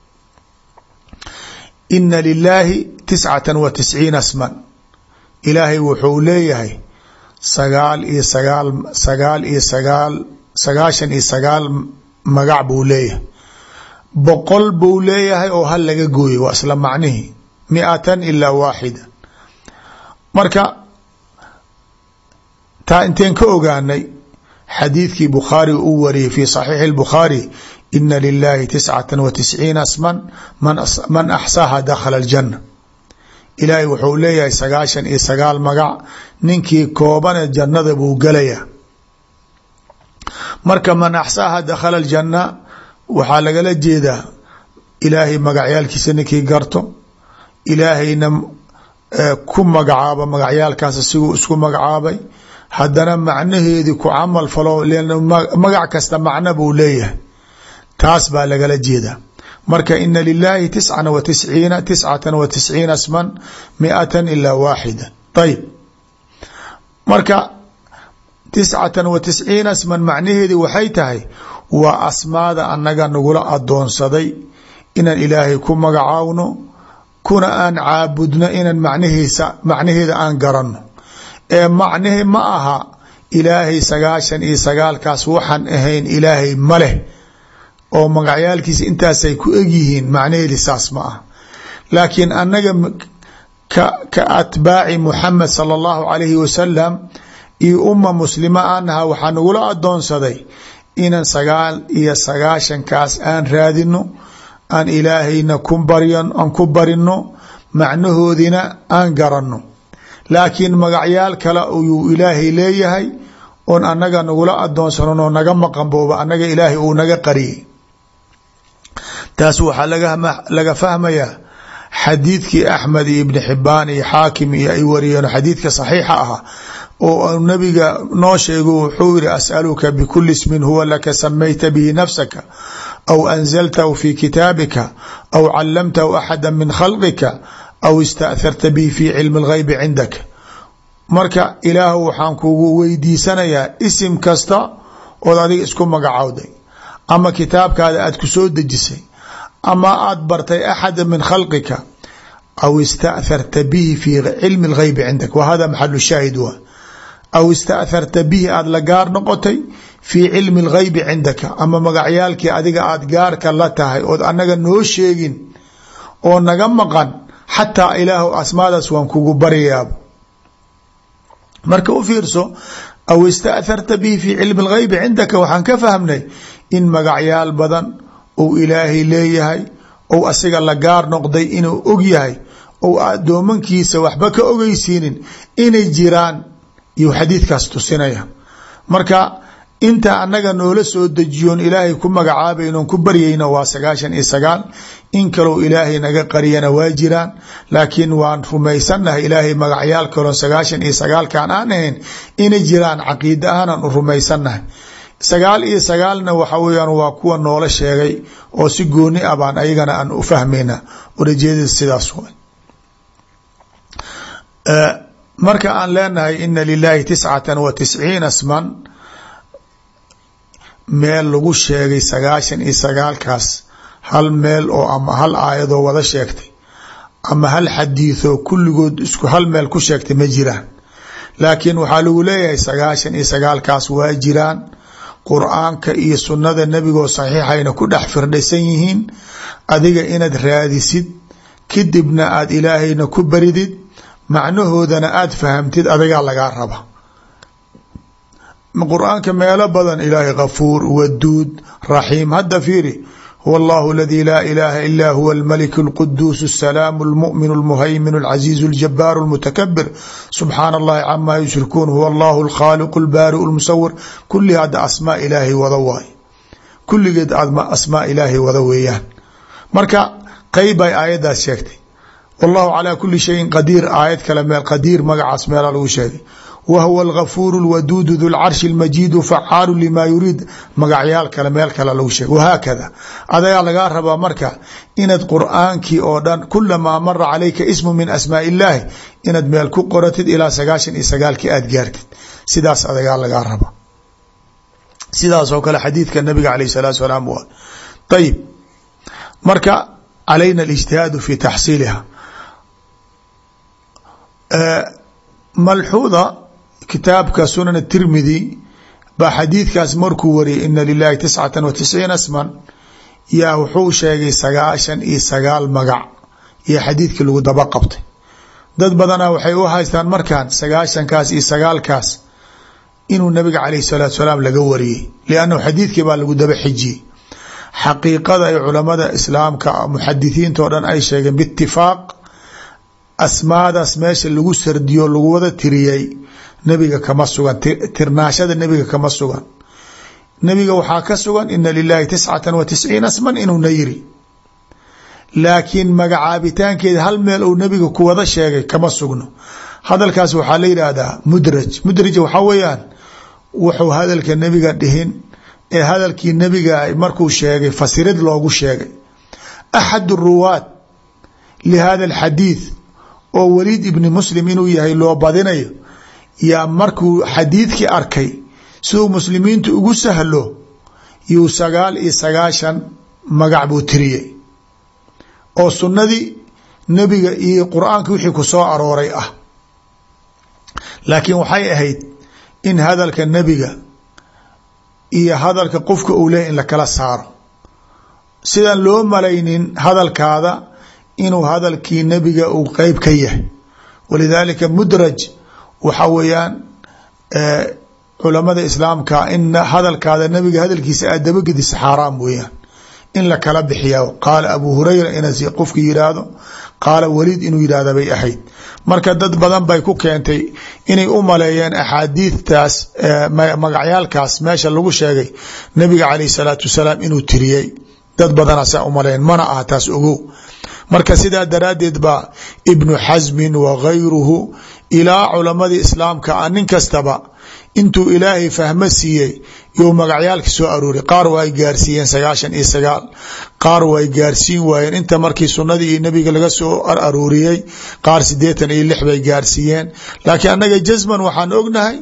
ina lilaahi 99 sman, ilaahay wuxuu leeyahay 99 magac buu leeyahay. 100 buu leeyahay oo hal laga gooyey, waa isla macnihii 100 ilaa waaxida. marka taa inteen ka ogaanay xadiidkii bukhaari uu wariyey fi saxiixi اlbukhaari, ina lilahi 99 asman man axsaaha dakhala aljanna. ilaahay wuxuu leeyahay 99 magac ninkii koobane jannada buu gelaya. marka man axsaaha dakhala aljanna waxaa lagala jeedaa ilaahay magacyaalkiisa ninkii garto, ilaahayna ku magacaaba magacyaalkaas siguu isku magacaabay, haddana macnaheedii ku camal falo, magac kasta macno buu leeyahay, taas baa lagala jeedaa. marka ina lilahi 99 asman 100 ilaa waaxida. ayb marka 99 asman macnaheedii waxay tahay waa asmaada annaga nagula adoonsaday inaan ilaahay ku magacaawno, kuna aan caabudno, inaan macnaheeda aan garanno. ee macnahe ma aha ilaahay 99kaas waxaan ahayn ilaahay ma leh oo magacyaalkiisa intaasay ku egyihiin, macnaheedi saas ma ah. laakiin annaga ka atbaaci Muxamed sala allahu calayhi wasalam iyo umma muslima aan nahaa waxaa nagula adoonsaday inaan 99kaas aan raadino, aan ilaahayna aan ku barino, macnahoodina aan garanno. laakiin magacyaal kale uu ilaahay leeyahay oon annaga nagula adoonsanon oo naga maqan booba annaga ilaahay uu naga qariyey. taas waxaa laga fahmayaa xadiidkii Axmed iyo ibni Xibaan iyo xaakim iyo ay wariyeen xadiidka saxiixa ah oo nabiga noo sheego wuxuu yiri as'aluka bikuli ismin huwa laka samayta bihi nafsaka aw anzaltahu fi kitaabika aw callamtahu axada min khalqika aw ista'tharta bihi fi cilmi alghaybi cindaka. marka ilaahu waxaan kugu weydiisanayaa isim kasta ood adiga isku magacowday ama kitaabkaada aad ku soo dejisay ama aad bartay axada min khalqika aw ista'tharta bihi fi cilmi alghaybi cindaka. wa hada maxalu shaahid waa aw ista'tharta bihi aad la gaar noqotay fii cilmi alghaybi cindaka, ama magacyaalkii adiga aad gaarka la tahay ood annaga noo sheegin oo naga maqan, xataa ilaahu asmaadaas waan kugu baryayaaba. marka u fiirso aw ista'tharta bihi fii cilmi alghaybi cindaka waxaan ka fahmnay in magacyaal badan ou ilaahay leeyahay ou asiga la gaar noqday inuu og yahay ou addoomankiisa waxba ka ogeysiinin inay jiraan iyo xadiidkaas tusinaya. marka inta annaga noola soo dejiyoon ilaahay ku magacaabaynoon ku baryayna waa 99. in kaloo ilaahay naga qariyana waa jiraan, laakiin waan rumaysannahay ilaahay magacyaal kaloon 99kan aan ahayn inay jiraan, caqiida ahaanaan u rumaysannahay. 99na waxa weyaan waa kuwa noola sheegay oo si gooni ah baan ayagana aan u fahmayna ulajeedada sidaas way. marka aan leenahay ina lilahi 99 asman, meel lagu sheegay 99kaas hal meel oo ama hal aayadoo wada sheegtay ama hal xadiiثoo kulligood isku hal meel ku sheegtay ma jiraan. laakiin waxaa lagu leeyahay 99kaas waa jiraan, qur'aanka iyo sunnada nebigoo saxiixayna ku dhex firdhaysan yihiin. adiga inaad raadisid kadibna aad ilaahayna ku baridid, macnahoodana aad fahamtid adigaa lagaa raba. qur'aanka meelo badan ilaahay ghafuur, waduud, raxiim. hadda fiiri huwa allahu aladii laa ilaaha ilaa huwa almalik alquduus asalaamu almu'min almuhaymin alcaziizu aljabaaru almutakabir subxaana allahi camaa yushrikuun huwa allahu alkhaaliqu albaari'u almusawir. kulli hadda asmaa ilaahay wada waay, kulligeed asmaa ilaahay wada weeyaan. marka qeyb ay aayaddaas sheegtay wallahu calaa kuli shayin qadiir. aayad kale meel qadiir magacaas meelaa lagu sheegay. whuwa algafuur اlwaduudu du lcarshi اlmajiidu facaalu lima yuriid, magacyaal kale meel kale lagu sheegay. wahaakada adagaa lagaa rabaa marka inaad qur'aankii oo dhan kulamaa mara calayka ismu min asmaa illaahi inaad meel ku qoratid ilaa 99kii aad gaartid. sidaas adagaa lagaa rabaa. sidaasoo kale xadiidka nabiga alayh الsalatu salaam waa ayib. marka calayna اlijtihaadu fi taxsiiliha. malxuuda kitaabka sunan الtirmidi baa xadiidkaas markuu wariyay ina lilahi 99 asman yaa wuxuu sheegay 99 magac iyo xadiidkii lagu daba qabtay. dad badanaa waxay u haystaan markaan 99kaas iyo 9kaas inuu nabiga calayh الsalatu salaam laga wariyey, liannahu xadiidkii baa lagu daba xijiyey. xaqiiqada ay culamada islaamka muxadithiinta oo dhan ay sheegeen biitifaaq asmaadaas meesha lagu sardiyo lagu wada tiriyey nebiga kama sugan tirnaashada nebiga kama sugan nebiga waxaa ka sugan ina lilahi 99 asman inuuna yiri laakiin magacaabitaankeeda hal meel uu nebiga ku wada sheegay kama sugno hadalkaas waxaa la yidhaahdaa mudraj waxaa weeyaan wuxuu hadalka nebiga dhihin ee hadalkii nebiga markuu sheegay fasirid loogu sheegay axad ruwaad lihada alxadiid oo waliid ibni muslim inuu yahay loo badinayo yaa markuu xadiidkii arkay siduu muslimiintu ugu sahlo yuu 99 magac buu tiriyey oo sunnadii nebiga iyo qur-aanka wixii ku soo arooray ah laakiin waxay ahayd in hadalka nebiga iyo hadalka qofka uu leeyahy in la kala saaro sidaan loo malaynin hadalkaada inuu hadalkii nebiga uu qeyb ka yahay walidaalika mudraj waxa weeyaan culamada islaamka in hadalkaada nebiga hadalkiisa aad dabagedisa xaaraam weeyaan in la kala bixiya qaala abu hurayra inas qofki yidhaahdo qaala waliid inuu yidhahda bay ahayd marka dad badan bay ku keentay inay u maleeyeen axaadiidtaas magacyaalkaas meesha lagu sheegay nebiga calayh salaatu wasalaam inuu tiriyey dad badanasaa u maleeyeen mana aha taas ogow marka sidaa daraaddeed baa ibnu xasmin wa gayruhu ilaa culamadii islaamka a nin kastaba intuu ilaahay fahmo siiyey you magacyaalka soo aroori qaar way gaarsiiyeen 99 qaar way gaarsiin waayeen inta markii sunnadii iyo nebiga laga soo arooriyey qaar 86 bay gaarsiiyeen laakiin annaga jasman waxaan ognahay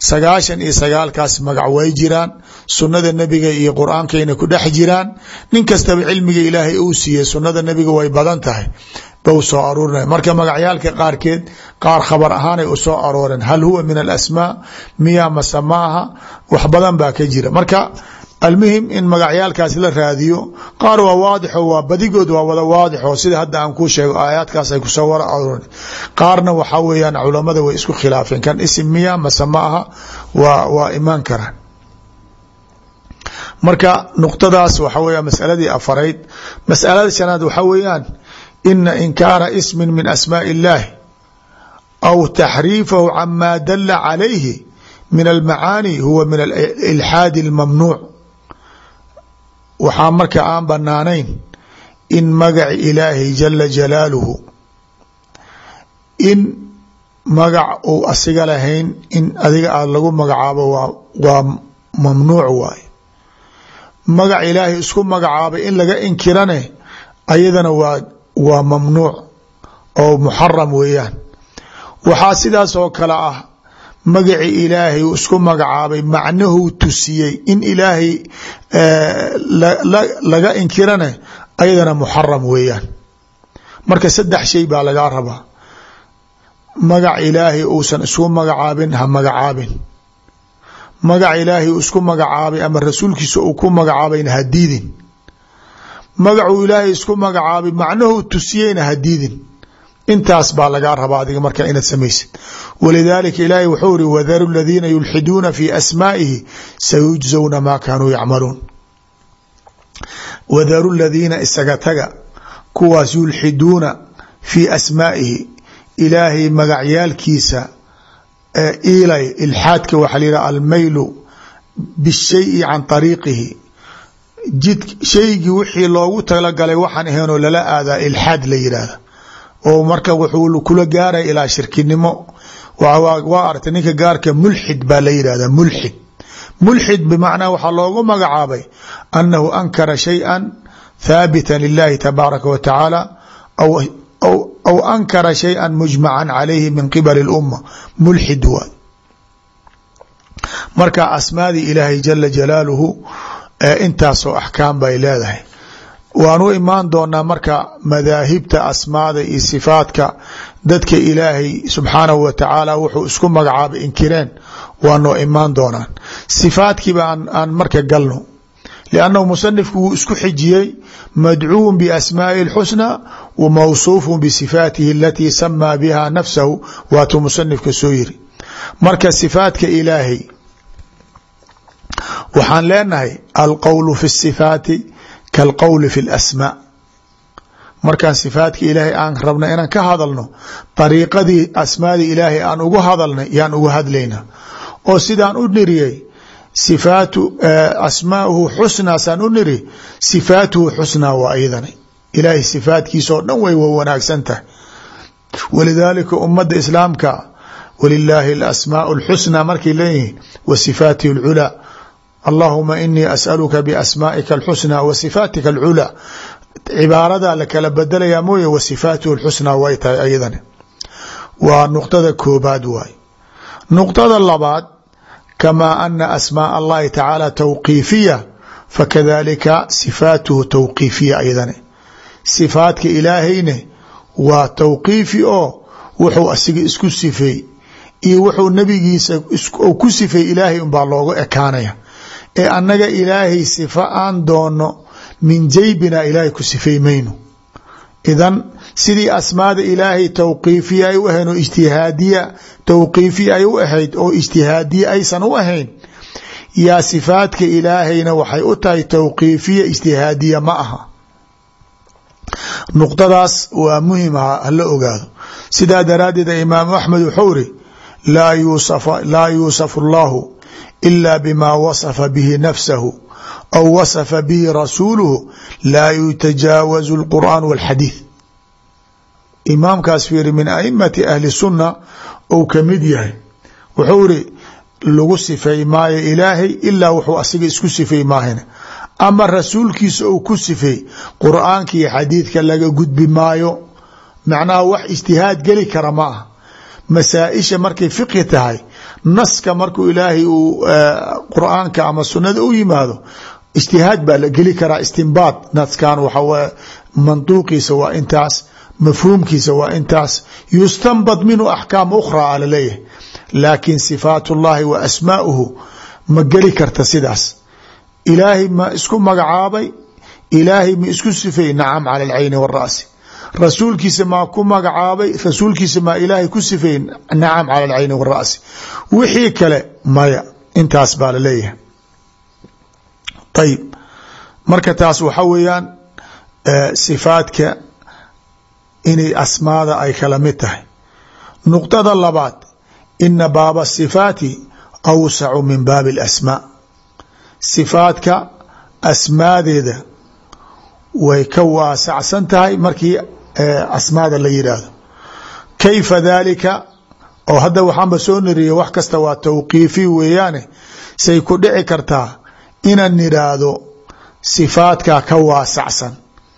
99 kaas magac way jiraan sunnada nebiga iyo qur-aankayna ku dhex jiraan nin kastaba cilmiga ilaahay uu siiyey sunnada nebiga way badan tahay bau soo aruurinay marka magacyaalka qaarkeed qaar khabar ahaanay u soo arooreen hal huwa min alasmaa miya mase maaha wax badan baa ka jira marka almuhim in magacyaalkaas la raadiyo qaar waa waadixo waa badigood waa wada waadixo sida hadda aan kuu sheego aayaadkaas ay kusoo wara arooreen qaarna waxaa weeyaan culamada way isku khilaafeen kan isim miya mase maaha waa imaan karaan marka nuqtadaas waxa weya masaladii afarayd masalada shanaad waxaa weeyaan ina inkaara ismi min asmaaءi اllahi aw taxriifahu cama dala calayhi min almacaani huwa min alilxaadi اlmamnuuc waxaa marka aan banaanayn in magaci ilaahay jala jalaaluhu in magac uu asiga lahayn in adiga aada lagu magacaabo waa mamnuuc waaye magac ilaahay isku magacaabay in laga inkirane ayadana waa mamnuuc oo muxaram weeyaan waxaa sidaas oo kale ah magaci ilaahay uu isku magacaabay macnahuu tusiyey in ilaahay laga inkirane ayadana muxaram weeyaan marka 3 shay baa lagaa rabaa magac ilaahay uusan isku magacaabin ha magacaabin magac ilaahay uu isku magacaabay ama rasuulkiisa uu ku magacaabayna ha diidin magacuu ilaahay isku magacaabay macnahu tusiyeyna ha diidin intaas baa lagaa rabaa adiga marka inaad samaysid walidaalika ilaahay wuxuu iri wadaru ladiina yulxiduuna fi asmaa'ihi sayujzawna maa kaanuu yacmaluun wadaru ladiina isaga taga kuwaas yulxiduuna fii asmaa'ihi ilaahay magacyaalkiisa ilay ilxaadka waxaa la yidhaha almaylu bishayi can طariiqihi shaygii wixii loogu talagalay waxaan ahaynoo lala aadaa ilxaad la yidhaahda oo marka wuxuu kula gaaraya ilaa shirkinimo waa aragtay ninka gaarka mulxid baa la yidhahda mulxid bimacnaa waxaa loogu magacaabay annahu ankara shayئa thaabita lilahi tabaaraka wa tacaala aw ankara shayئa mujmaca calayhi min qibali اlumma mulxid waay marka asmaadii ilaahay jala jalaaluhu intaasoo axkaam bay leedahay waan u imaan doonaa marka madaahibta asmaada iyo sifaadka dadka ilaahay subxaanahu wa tacaala wuxuu isku magacaabay inkireen waa noo imaan doonaan sifaadkiiba aan marka galno liannahu musanifku wuu isku xijiyey madcuun biasmaaءi اlxusnى wa mawsuufun bisifaatihi alatii samaa biha nafsahu waatuu musanifka soo yiri marka sifaadka ilaahay waxaan leenahay alqowlu fi الsifaati kalqowli fi اlasmaa markaan sifaadka ilaahay aan rabna inaan ka hadalno dariiqadii asmaadii ilaahay aan ugu hadalnay yaan ugu hadlaynaa oo sidaan u niriyey sifaatu asmaauhu xusnaa saan u niri sifaatuhu xusnaa waa ayadana ilaahay sifaadkiisa oo dhan way wanaagsan tahay walidaalika ummadda islaamka walilaahi alasmaau alxusnaa markay leeyihiin wa sifaatihi alculaa allahuma inii as'aluka biasmaa'ika alxusnaa wa sifaatika alculaa cibaaradaa la kala bedelayaa mooye wa sifaatuhu alxusnaa way tahay ayadana waa nuqdada koobaad waay nuqdada labaad kamaa ana asmaaء allahi tacaala tawqiifiya fakadalika sifaatuhu tawqiifiya ayadana sifaadka ilaahayne waa tawqiifi oo wuxuu asiga isku sifeey iyo wuxuu nabigiisa ku sifeey ilaahay unbaa looga ekaanaya ee annaga ilaahay sifa aan doono min jaybina ilaahay ku sifey mayno idan sidii asmaada ilaahay tawqiifiya ay u ahayn oo ijtihaadiya tawqiifiya ay u ahayd oo ijtihaadiya aysan u ahayn yaa sifaadka ilaahayna waxay u tahay tawqiifiya ijtihaadiya ma aha nuqdadaas waa muhim hala ogaado sidaa daraaddeed imaamu axmed wuxuu iri laa yuusafu allahu ila bima wasafa bihi nafsahu aw wasafa bihi rasuuluhu laa yutajaawazu اlqur'aan wاlxadiid imaamkaas fiiri min aimati ahli sunna ou ka mid yahay wuxuu iri lagu sifeey maayo ilaahay ilaa wuxuu asiga isku sifeey maahane ama rasuulkiisa ou ku sifeey qur'aanka iyo xadiidka laga gudbi maayo macnaha wax ijtihaad geli kara ma aha masaaisha markay fiqhi tahay naska markuu ilaahay uu qur'aanka ama sunada u yimaado ijtihaad baa la geli karaa istinbaad naskan waxa w manduuqiisa waa intaas mafhuumkiisa waa intaas yustanbad minhu axkaam ukhraa ala leeyahay laakiin sifaat ullahi wa asmaauhu ma geli karta sidaas ilaahay ma isku magacaabay ilaahay ma isku sifeey nacam cala alcayni wاra'si rasuulkiisa maa ku magacaabay rasuulkiisa maa ilaahay ku sifeey nacam cala alcayni wاra'si wixii kale maya intaas baa la leeyahay ayib marka taas waxa weeyaan sifaadka inay asmaada ay kala mid tahay nuqdada labaad ina baaba sifaati awsacu min baabi اlasmaa sifaadka asmaadeeda way ka waasacsan tahay markii asmaada la yidhaahdo kayfa dalika oo hadda waxaanba soo niriyey wax kasta waa tawqiifi weeyaane say ku dhici kartaa inaan nidhaahdo sifaadkaa ka waasacsan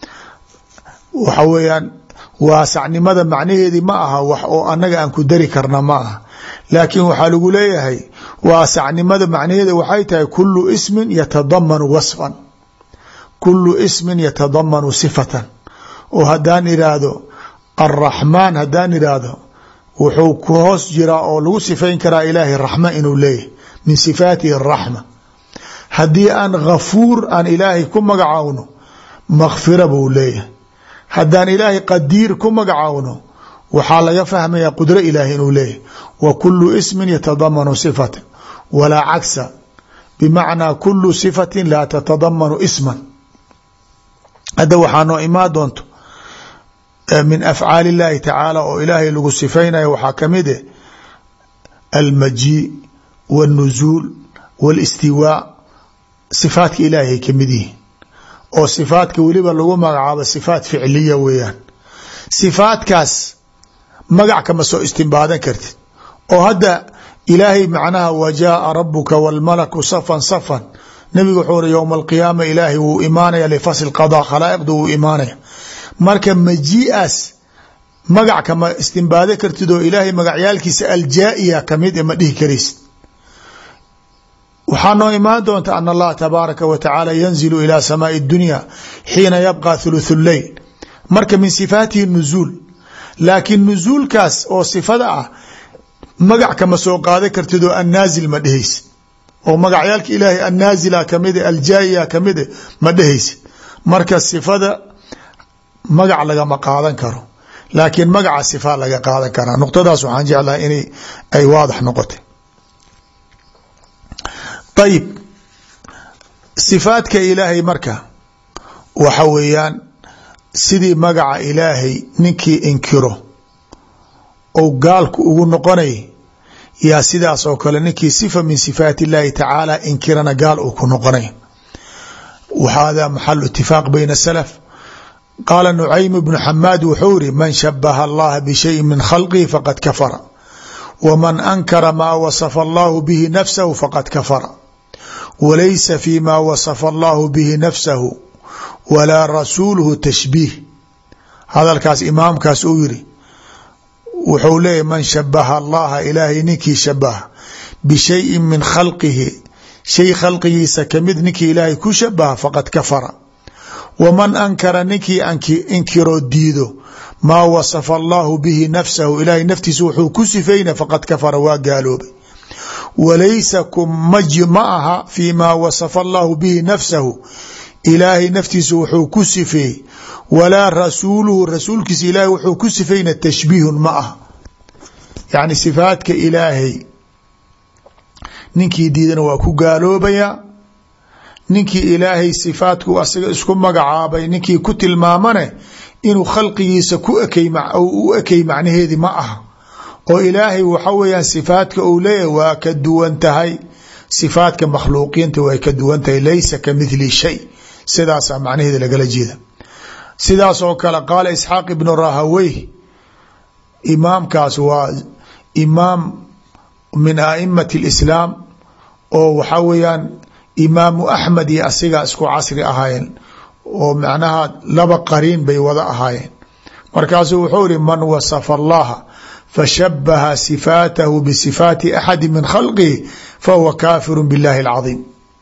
waxa weeyaan waasacnimada macnaheedii ma aha wax oo annaga aan ku dari karna ma aha laakiin waxaa lagu leeyahay waasacnimada macnaheeda waxay tahay kulu ismin yatadamanu wasfan kulu ismin yatadamanu sifatan oo haddaan idhaahdo alraxmaan haddaan idhaahdo wuxuu ku hoos jiraa oo lagu sifayn karaa ilaahay raxma inuu leeyahay min sifaatihi araxma haddii aan ghafuur aan ilaahay ku magacaawno makfira buu leeyahay haddaan ilaahay qadiir ku magacaawno waxaa laga fahmayaa qudro ilaahay inuu leeyahay wa kulu ismin yatadamanu sifatan walaa cagsa bimacnaa kulu sifatin laa tatadamanu isman hadda waxaa noo imaan doonto min afcaali اllahi tacaala oo ilaahay lagu sifaynayo waxaa kamid eh almajii wاlnuzuul wاlistiwaa sifaadka ilaahay kamid yihiin oo sifaadka weliba lagu magacaabo sifaat ficliya weeyaan sifaadkaas magac kama soo istinbaadan kartid oo hadda ilaahay macnaha wajaaa rabuka wاlmalaku safan safan nabigu wuxuu uri yowma alqiyaama ilaahay wuu imaanaya lifasl qadaa khalaa'iqda wuu imaanaya marka majii'aas magac kama istinbaadan kartid oo ilaahay magacyaalkiisa aljaa'iya kamid ma dhihi karaysid waxaa noo imaan doonta an allaha tabaaraka wa tacaala yanzilu ilaa samaai اdunya xiina yabqa thuluth اleyl marka min sifaatihi nuzuul laakiin nuzuulkaas oo sifada ah magac kama soo qaadan kartid oo annaazil ma dhehaysid oo magacyaalka ilaahay annaazila kamide aljaa'iya kamide ma dhehaysid marka sifada magac lagama qaadan karo laakiin magaca sifa laga qaadan karaa nuqtadaas waxaan jeclahay inay ay waadax noqotay ayib sifaadka ilaahay marka waxa weeyaan sidii magaca ilaahay ninkii inkiro ou gaalku ugu noqonay yaa sidaas oo kale ninkii sifa min sifaat illahi tacaala inkirana gaal uu ku noqonay. وhذا محل اتفاق بين السلف. قال نعيم بن حماد wuxuu iri من شبه الله بشhيء من خلقه فقد كفر ومن أنكر ما وصف الله به نفسه فقد كفر وليس فيما وصف الله به نفسه ولا رسوله تشبيه. hadalkaas imaamkaas uu yiri wuxuu leeyahy man shabaha allaha ilaahay ninkii shabaha bishayin min khalqihi shay khalqigiisa kamid ninkii ilaahay ku shabaha faqad kafara waman ankara ninkii inkiroo diido maa wasafa allahu bihi nafsahu ilaahay naftiisa wuxuu ku sifayna faqad kafara waa gaaloobay. walaysa ma aha fii maa wasafa allahu bihi nafsahu ilaahay naftiisa wuxuu ku sifeeyey walaa rasuuluhu rasuulkiisa ilaahay wuxuu ku sifayna tashbiihun ma aha. yacni sifaadka ilaahay ninkii diidana waa ku gaaloobayaa. ninkii ilaahay sifaadku asaga isku magacaabay ninkii ku tilmaamane inuu khalqigiisa u ekay macnaheedi ma aha oo ilaahay waxa weeyaan sifaadka uu leeyahay waa ka duwan tahay sifaadka makhluuqiinta way ka duwan tahay laysa ka mithli shay sidaasaa macnaheeda lagala jeeda. sidaas oo kale qaala isxaaq ibnu rahaweyh imaamkaas waa imaam min aimati اlislaam oo waxaa weeyaan imaamu axmed iyo asigaa isku casri ahaayeen oo macnaha laba qariin bay wada ahaayeen. markaasuu wuxuu iri man wasafa allaha fashabaha sifaatahu bisifaati axadi min khalqihi fahuwa kaafiru biاllahi اlcadiim.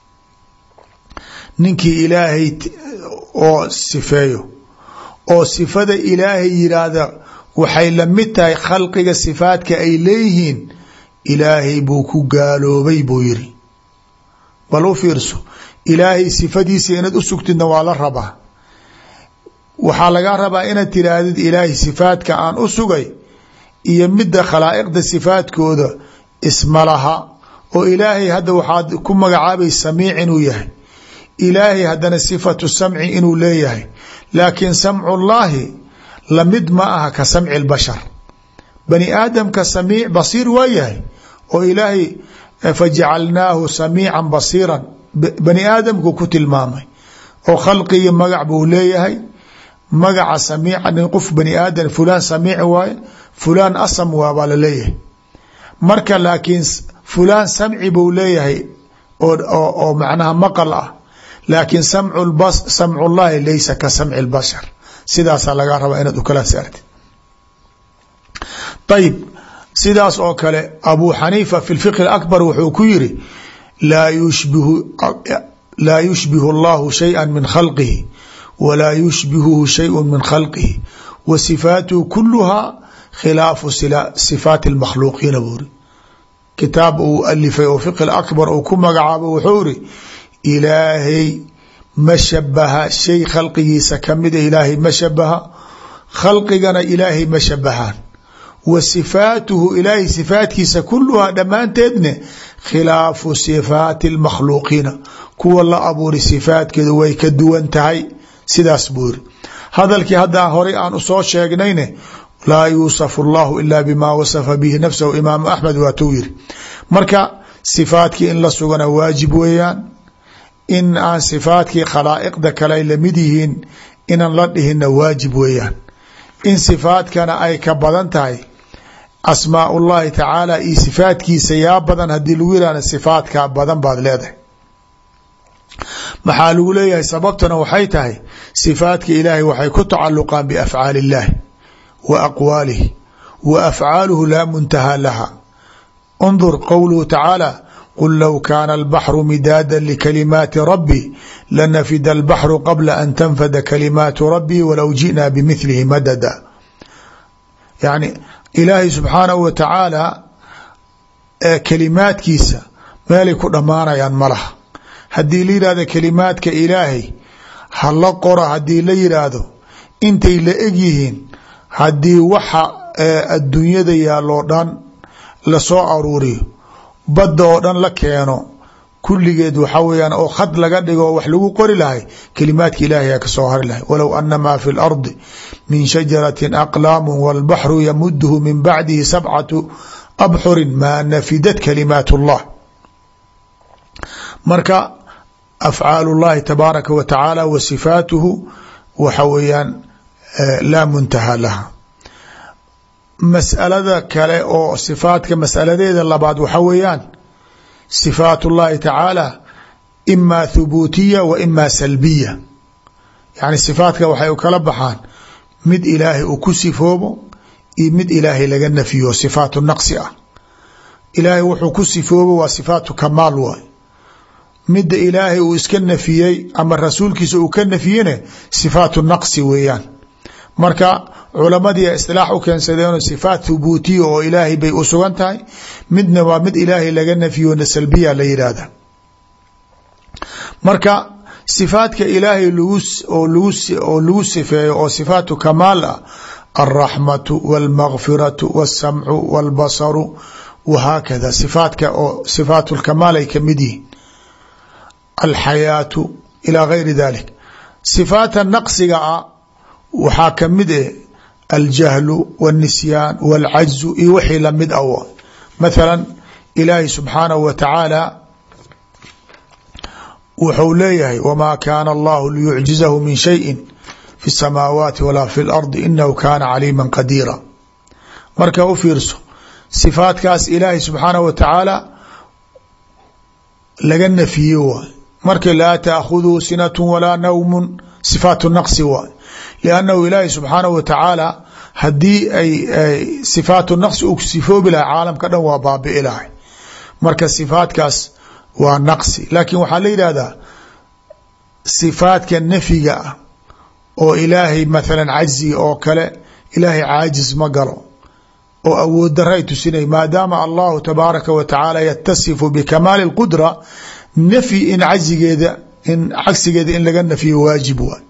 ninkii ilaahay oo sifeeyo oo sifada ilaahay yiraahda waxay la mid tahay khalqiga sifaadka ay leeyihiin ilaahay buu ku gaaloobay buu yiri. bal u fiirso ilaahay sifadiisa inaad u sugtidna waa la rabaa. waxaa laga rabaa inaad tiraahdid ilaahay sifaadka aan u sugay iyo midda khalaa'iqda sifaadkooda isma laha oo ilaahay hadda waxaad ku magacaabay samiic inuu yahay ilaahay haddana sifatu samci inuu leeyahay laakiin samcu llaahi lamid ma aha ka samci lbashar. bani aadamka samiic basiir waa yahay oo ilaahay fajacalnaahu samiican basiiran bani aadamku ku tilmaamay oo khalqigi magac buu leeyahay. magaca samiica nin qof bani aadam fulaan samiic waaye fulaan asam waabaa la leeyahay. marka laakiin fulaan samci buu leeyahay oo macnaha maqal ah laakiin samcu llahi laysa ka samci lbashar. sidaasaa laga rabaa inaad u kala saartid. ayib sidaas oo kale abu xaniifa fi lfiqh اakbar wuxuu ku yiri laa yushbihu allahu shayئa min khalqihi walaa yushbihuhu shayء min khalqihi wa sifaatuhu kuluhaa khilaafu sifaati اlmakhluuqiina buu iri. kitaab uu alifay oo fiqh akbar uu ku magacaabo wuxuu iri ilaahay ma shabaha shay khalqigiisa kamida ilaahay ma shabaha khalqigana ilaahay ma shabahaan wa sifaatuhu ilaahay sifaatkiisa kuluhaa dhammaanteedne khilaafu sifaati اlmakhluuqiina kuwa la abuuri sifaatkeedu way ka duwan tahay. sidaas buu iri. hadalkii haddaa horay aan usoo sheegnayne laa yuusafu allahu ila bima wasafa bihi nafsahu imaamu axmed waatuu yiri. marka sifaadkii in la sugana waajib weeyaan. in aan sifaadkii khalaa'iqda kale ay lamid yihiin inaan la dhihinna waajib weeyaan. in sifaadkana ay ka badan tahay asmaa ullahi tacaala iyo sifaadkiisa yaa badan haddii lagu yihahna sifaadkaa badan baad leedahay. maxaa lagu leeyahay sababtana waxay tahay sifaadka ilaahay waxay ku tacaluqaan biafcaali illahi wa aqwaalihi wa afcaaluhu laa muntahaa laha. انظر qowluhu tacaala qul low kaana albaxru midaada likalimaati rabbi lanafida albaxru qabla an tanfada kalimaatu rabbi walow ji'naa bimithlihi madada. yani ilaahay subxaanahu wa tacaala kalimaadkiisa meelay ku dhammaanayaan ma laha. haddii la yihahdo kalimaadka ilaahay ha la qoro haddii la yidhaahdo intay la eg yihiin haddii waxa adduunyada yaaloo dhan lasoo aruuriyo badda oo dhan la keeno kulligeed waxa weeyaan oo khad laga dhigo oo wax lagu qori lahay kelimaadka ilaahay aa kasoo hari lahay walow ana maa fi lardi min shajaratin aqlaamu walbaxru yamuduhu min bacdihi 7 abxurin maa nafidat kalimaat اllah. marka afcaal اllahi tabaaraka wa tacaala wa sifaatuhu waxa weeyaan laa muntaha laha. mas'alada kale oo sifaatka mas'aladeeda labaad waxa weeyaan sifaat اllahi tacaala ima thubuutiya wa ima salbiya, yani sifaatka waxay u kala baxaan mid ilaahay uu ku sifoobo iyo mid ilaahay laga nafiyo sifaatu naqsi ah. ilaahay wuxuu ku sifoobo waa sifaatu kamaal waay, midda ilaahay uu iska nafiyey ama rasuulkiisa uu ka nafiyene sifaatu naqsi weeyaan. marka culamadii istilaax u keensadeen sifaat thubuutiya oo ilaahay bay u sugan tahay, midna waa mid ilaahay laga nafiyo salbiya la yidhaahda. marka sifaadka ilaahay oo lagu sifeeyo oo sifaatu kamaal ah alraxmatu walmagfiratu walsamcu walbasaru wahaakada sifaadka oo sifaatu lkamaal ay kamid yihiin, alxayaatu ilaa gayri dalik. sifaata naqsiga ah waxaa kamid aljahlu wاlnisyaan wاlcajzu iyo wixii lamid ah. mathala ilaahi subxaanahu wa tacaala wuxuu leeyahay wmaa kaana allahu liyucjizahu min shayi fi الsamaawaati walaa fi اlardi inahu kaana caliima qadiira. marka u fiirso sifaatkaas ilaahi subxaanahu wa tacaala laga nafiye waay. marka laa taakhuduhu sinatu walaa nawmu sifaatu naqsi waay, liannahu ilaahi subxaanahu wa tacaala haddii ay sifaatu naqsi u sifoobi lahay caalamka dhan waa baabi'i lahay. marka sifaatkaas waa naqsi. laakiin waxaa la yidhahdaa sifaadka nafyiga ah oo ilaahay mathalan cajziga oo kale ilaahay caajis ma galo oo awood dara ay tusinay, maadaama allahu tabaaraka wa tacaala yatasifu bikamaali اlqudra, nafyi in cagsigeeda in laga nafyiyo waajib waay.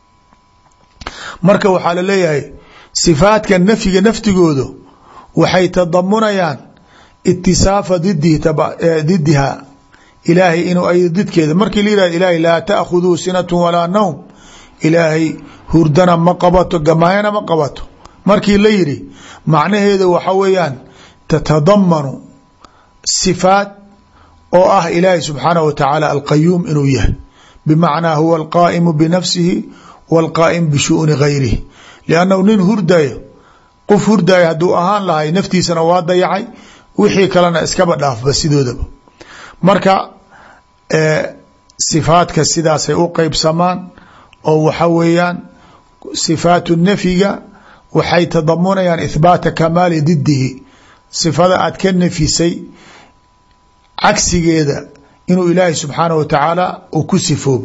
marka waxaa la leeyahay sifaadka nafyiga naftigoodu waxay tadamunayaan itisaafa didiha ilaahay inuu ay didkeeda. markii la yihahdo ilaahay laa taakhuduhu sinatu walaa nawm, ilaahay hurdana ma qabato gamaayana ma qabato. markii la yidhi macnaheeda waxa weeyaan tatadamanu sifaat oo ah ilaahay subxaanahu wa tacaala alqayuum inuu yahay, bimacnaa huwa alqaa'imu binafsihi wاlqaa'im bishu'ni gayrihi. liannahu nin hurdayo qof hurdayo hadduu ahaan lahay naftiisana waa dayacay, wixii kalena iskaba dhaafba sidoodaba. marka sifaadka sidaasay u qeybsamaan oo waxa weeyaan sifaatu nafyiga waxay tadamunayaan ihbaata kamaali didihi, sifada aad ka nafisay cagsigeeda inuu ilaahay subxaanahu wa tacaala uu ku sifoobo.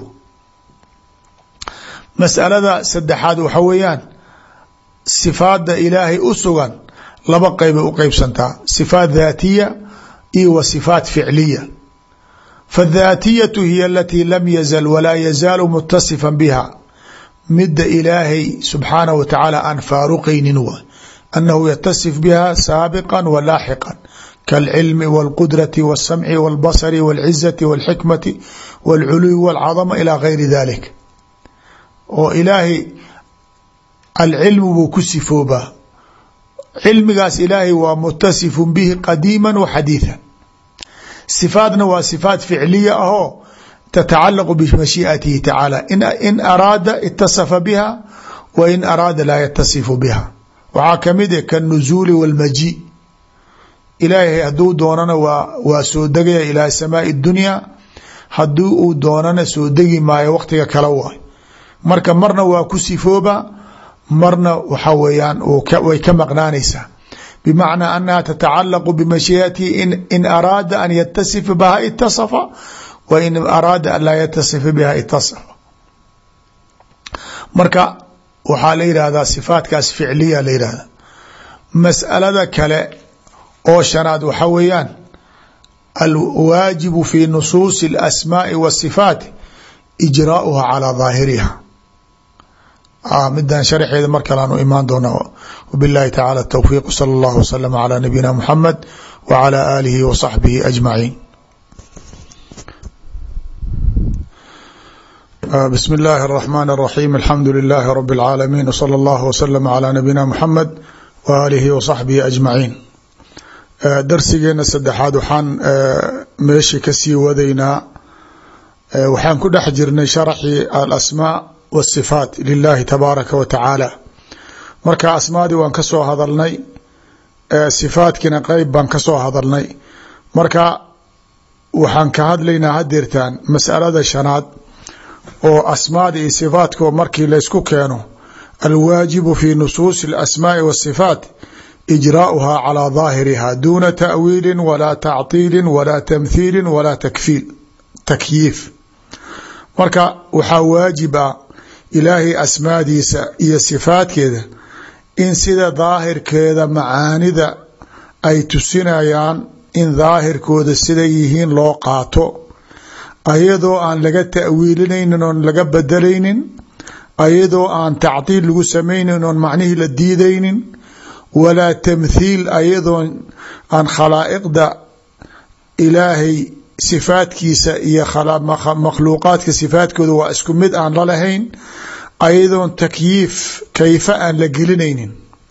mas'alada saddexaad waxa weeyaan sifaada ilaahay u sugan laba qeybay u qeybsantaa, sifaat daatiya iyo wa sifaat ficliya. faاdaatiyatu hiya alatii lam yazal walaa yazaalu mutasifan biha, midda ilaahay subxaanahu wa tacaala aan faaruqaynin waay, annahu yatasif biha saabiqa wa laaxiqa kaalcilmi wاlqudrati wاsamci wاlbasri wاlcizati wاlxikmati wاlculuwi wاlcadama ilaa gayri dalik. oo ilaahay alcilmu buu ku sifoobaa, cilmigaas ilaahay waa mutasifun bihi qadiima wa xadiiثa. sifaadna waa sifaat ficliya ahoo tatacalaqu bimashii'atihi tacaala, in araada itasafa biha wa in araada laa yatasifu biha. waxaa kamid kanuzuuli wاlmaji, ilaahay hadduu doonana waa soo degaya ilaa samaai اdunya, haddii uu doonana soo degi maayo waqtiga kala waay. marka marna waa ku sifooba, marna waxa weeyaan way ka maqnaanaysaa, bimacnaa annaha tatacalaqu bimashii'atihi in araada an yatasifa biha itasafa wa in araada an laa yatasifa biha itasafa. marka waxaa la yidhaahdaa sifaatkaas ficliya la yidhahda. mas'alada kale oo shanaad waxa weeyaan alwaajibu fi nusuusi اlasmaaءi wالsifaat ijraauha calىa daahiriha. midaan sharxeeda mar kale aanu imaan doona. wbiاllahi tacala الtowfiiq, salى اllah wslm عlى nabiyina mxamed wعlى aalihi wa صaxbihi ajmaciin. بسم الله الرحمن الرحيم الحمد لله رب العالمين وصلى الله وسلم على نبينا محمد وآله وصحبه أجمعين درسigeena saddexaad waxaan meeshii kasii wadaynaa waxaan ku dhex jirnay sharxii alasmaa wالصifaat lilahi tabaaraka wa tacaala marka asmaadii waan ka soo hadalnay sifaadkiina qeyb baan ka soo hadalnay marka waxaan ka hadlaynaa hadeertaan mas'alada shanaad oo asmaada iyo sifaadka markii la isku keeno alwaajibu fi nusuus اlasmaaءi wالصifaat إجراؤها على ظاهرها دون تأويل ولا تعطيل ولا تمثيل ولا تكييف marka waxaa waajiba ilaahay asmaadiisa iyo sifaadkeeda in sida daahirkeeda macaanida ay tusinayaan in daahirkooda siday yihiin loo qaato ayadoo aan laga ta'wiilinaynin oon laga bedelaynin ayadoo aan tactiil lagu samaynin oon macnihii la diidaynin walaa tamthiil ayadoon aan khalaa'iqda ilaahay sifaadkiisa iyo makhluuqaadka sifaadkooda waa isku mid aan la lahayn ayadoon takyiif kayfa aan la gelinaynin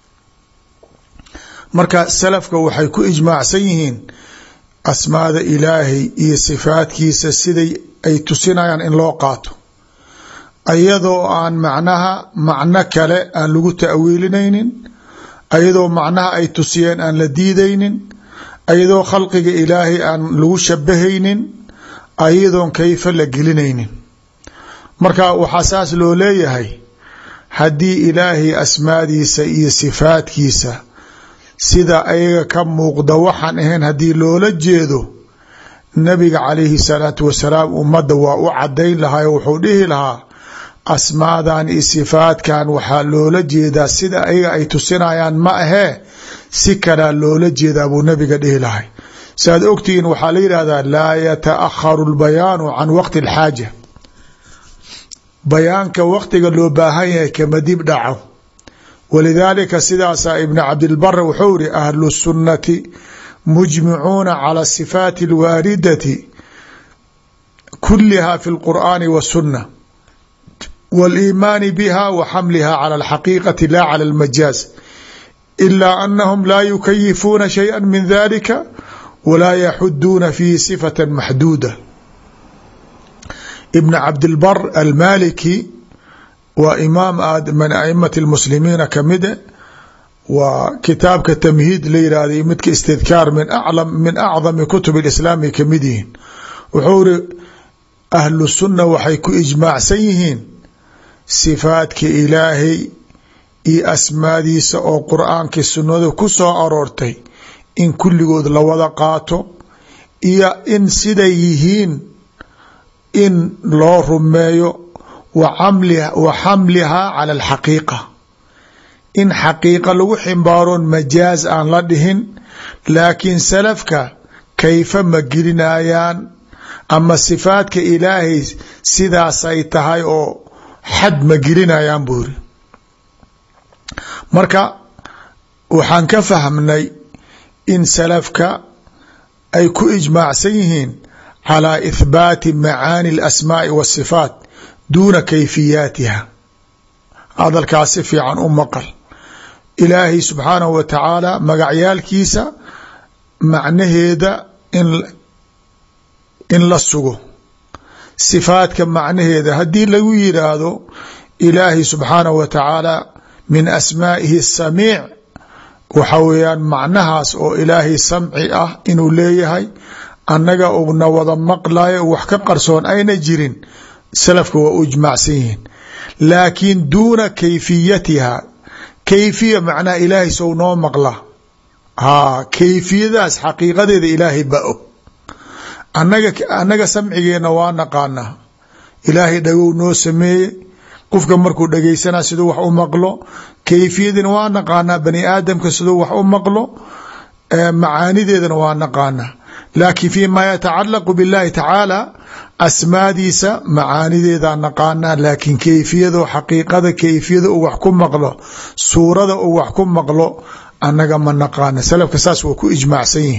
marka salafka waxay ku ijmaacsan yihiin asmaada ilaahay iyo sifaadkiisa siday ay tusinayaan in loo qaato ayadoo aan macno kale aan lagu ta'wiilinaynin ayadoo macnaha ay tusiyeen aan la diidaynin ayadoo khalqiga ilaahay aan lagu shabahaynin ayadoon kayfa la gelinaynin marka waxaa saas loo leeyahay haddii ilaahay asmaadiisa iyo sifaadkiisa sida ayaga ka muuqda waxaan ahayn haddii loola jeedo nabiga calayhi salaatu wasalaam ummadda waa u cadayn lahaa wuxuu dhihi lahaa asmaadan iyo sifaadkan waxaa loola jeedaa sida ayaga ay tusinayaan ma ahee si kalaa loola jeedaa buu nabiga dhihi lahay saaad ogtihiin waxaa la yidhahdaa laa yataakharu lbayaanu can waqti alxaaja bayaanka waqtiga loo baahan yahay kama dib dhaco walidaalika sidaasaa ibn cabdilbar wuxuu yihi ahlu sunnati mujmicuuna cala sifaati alwaaridati kuliha fi lqur'aani wasunna والإيمان بها وحملها على الحقيقة لا على المجاز إلا أنهم لا يكيفون شيئا من ذلك ولا يحدون فيه صفة محدودة ابن عبد البر المالكي وإمام من أئمة المسلمين كمده وكتابك تمهيد ليرادي متك استذكار من أعظم كتب الإسلام كمدين وحور أهل السنة waxay ku ijmaacsan yihiin sifaadka ilaahay iyo asmaadiisa oo qur-aanka sunnada ku soo aroortay in kulligood la wada qaato iyo in siday yihiin in loo rumeeyo wa xamlihaa cala alxaqiiqa in xaqiiqa lagu ximbaaroon majaaz aan la dhihin laakiin salafka kayfa ma gelinayaan ama sifaadka ilaahay sidaasay tahay oo xad ma gelinayaan buu yiri marka waxaan ka fahmnay in salafka ay ku ijmaacsan yihiin calaa ihbaati macaani alasmaa'i waasifaat duuna kayfiyaatiha hadalkaas si fiican u maqal ilaahay subxaanahu wa tacaala magacyaalkiisa macnaheeda in la sugo sifaadka macnaheeda haddii lagu yidhaahdo ilaahay subxaanahu wa tacaala min asmaa'ihi samiic waxa weeyaan macnahaas oo ilaahay samci ah inuu leeyahay annaga una wada maqlayo wax ka qarsoon ayna jirin salafka waa u ijmaacsan yihiin laakiin duuna kayfiyatiha kayfiya macnaha ilaahay sow noo maqla kayfiyadaas xaqiiqadeeda ilaahay baa og annaga samcigeena waa naqaanaa ilaahay dhagow noo sameeye qofka markuu dhageysana siduu wax u maqlo kayfiyadina waa naqaanaa bani aadamka siduu wax u maqlo macaanideedana waa naqaanaa laakiin fيma yatacalaqu biاllahi tacaala asmaadiisa macaanideedaa naqaanaa laakiin kayfiyado xaqiiqada kayfiyada u wax ku maqlo suurada u wax ku maqlo annaga ma naqaana salafka saas waa ku ijmaacsan yihiin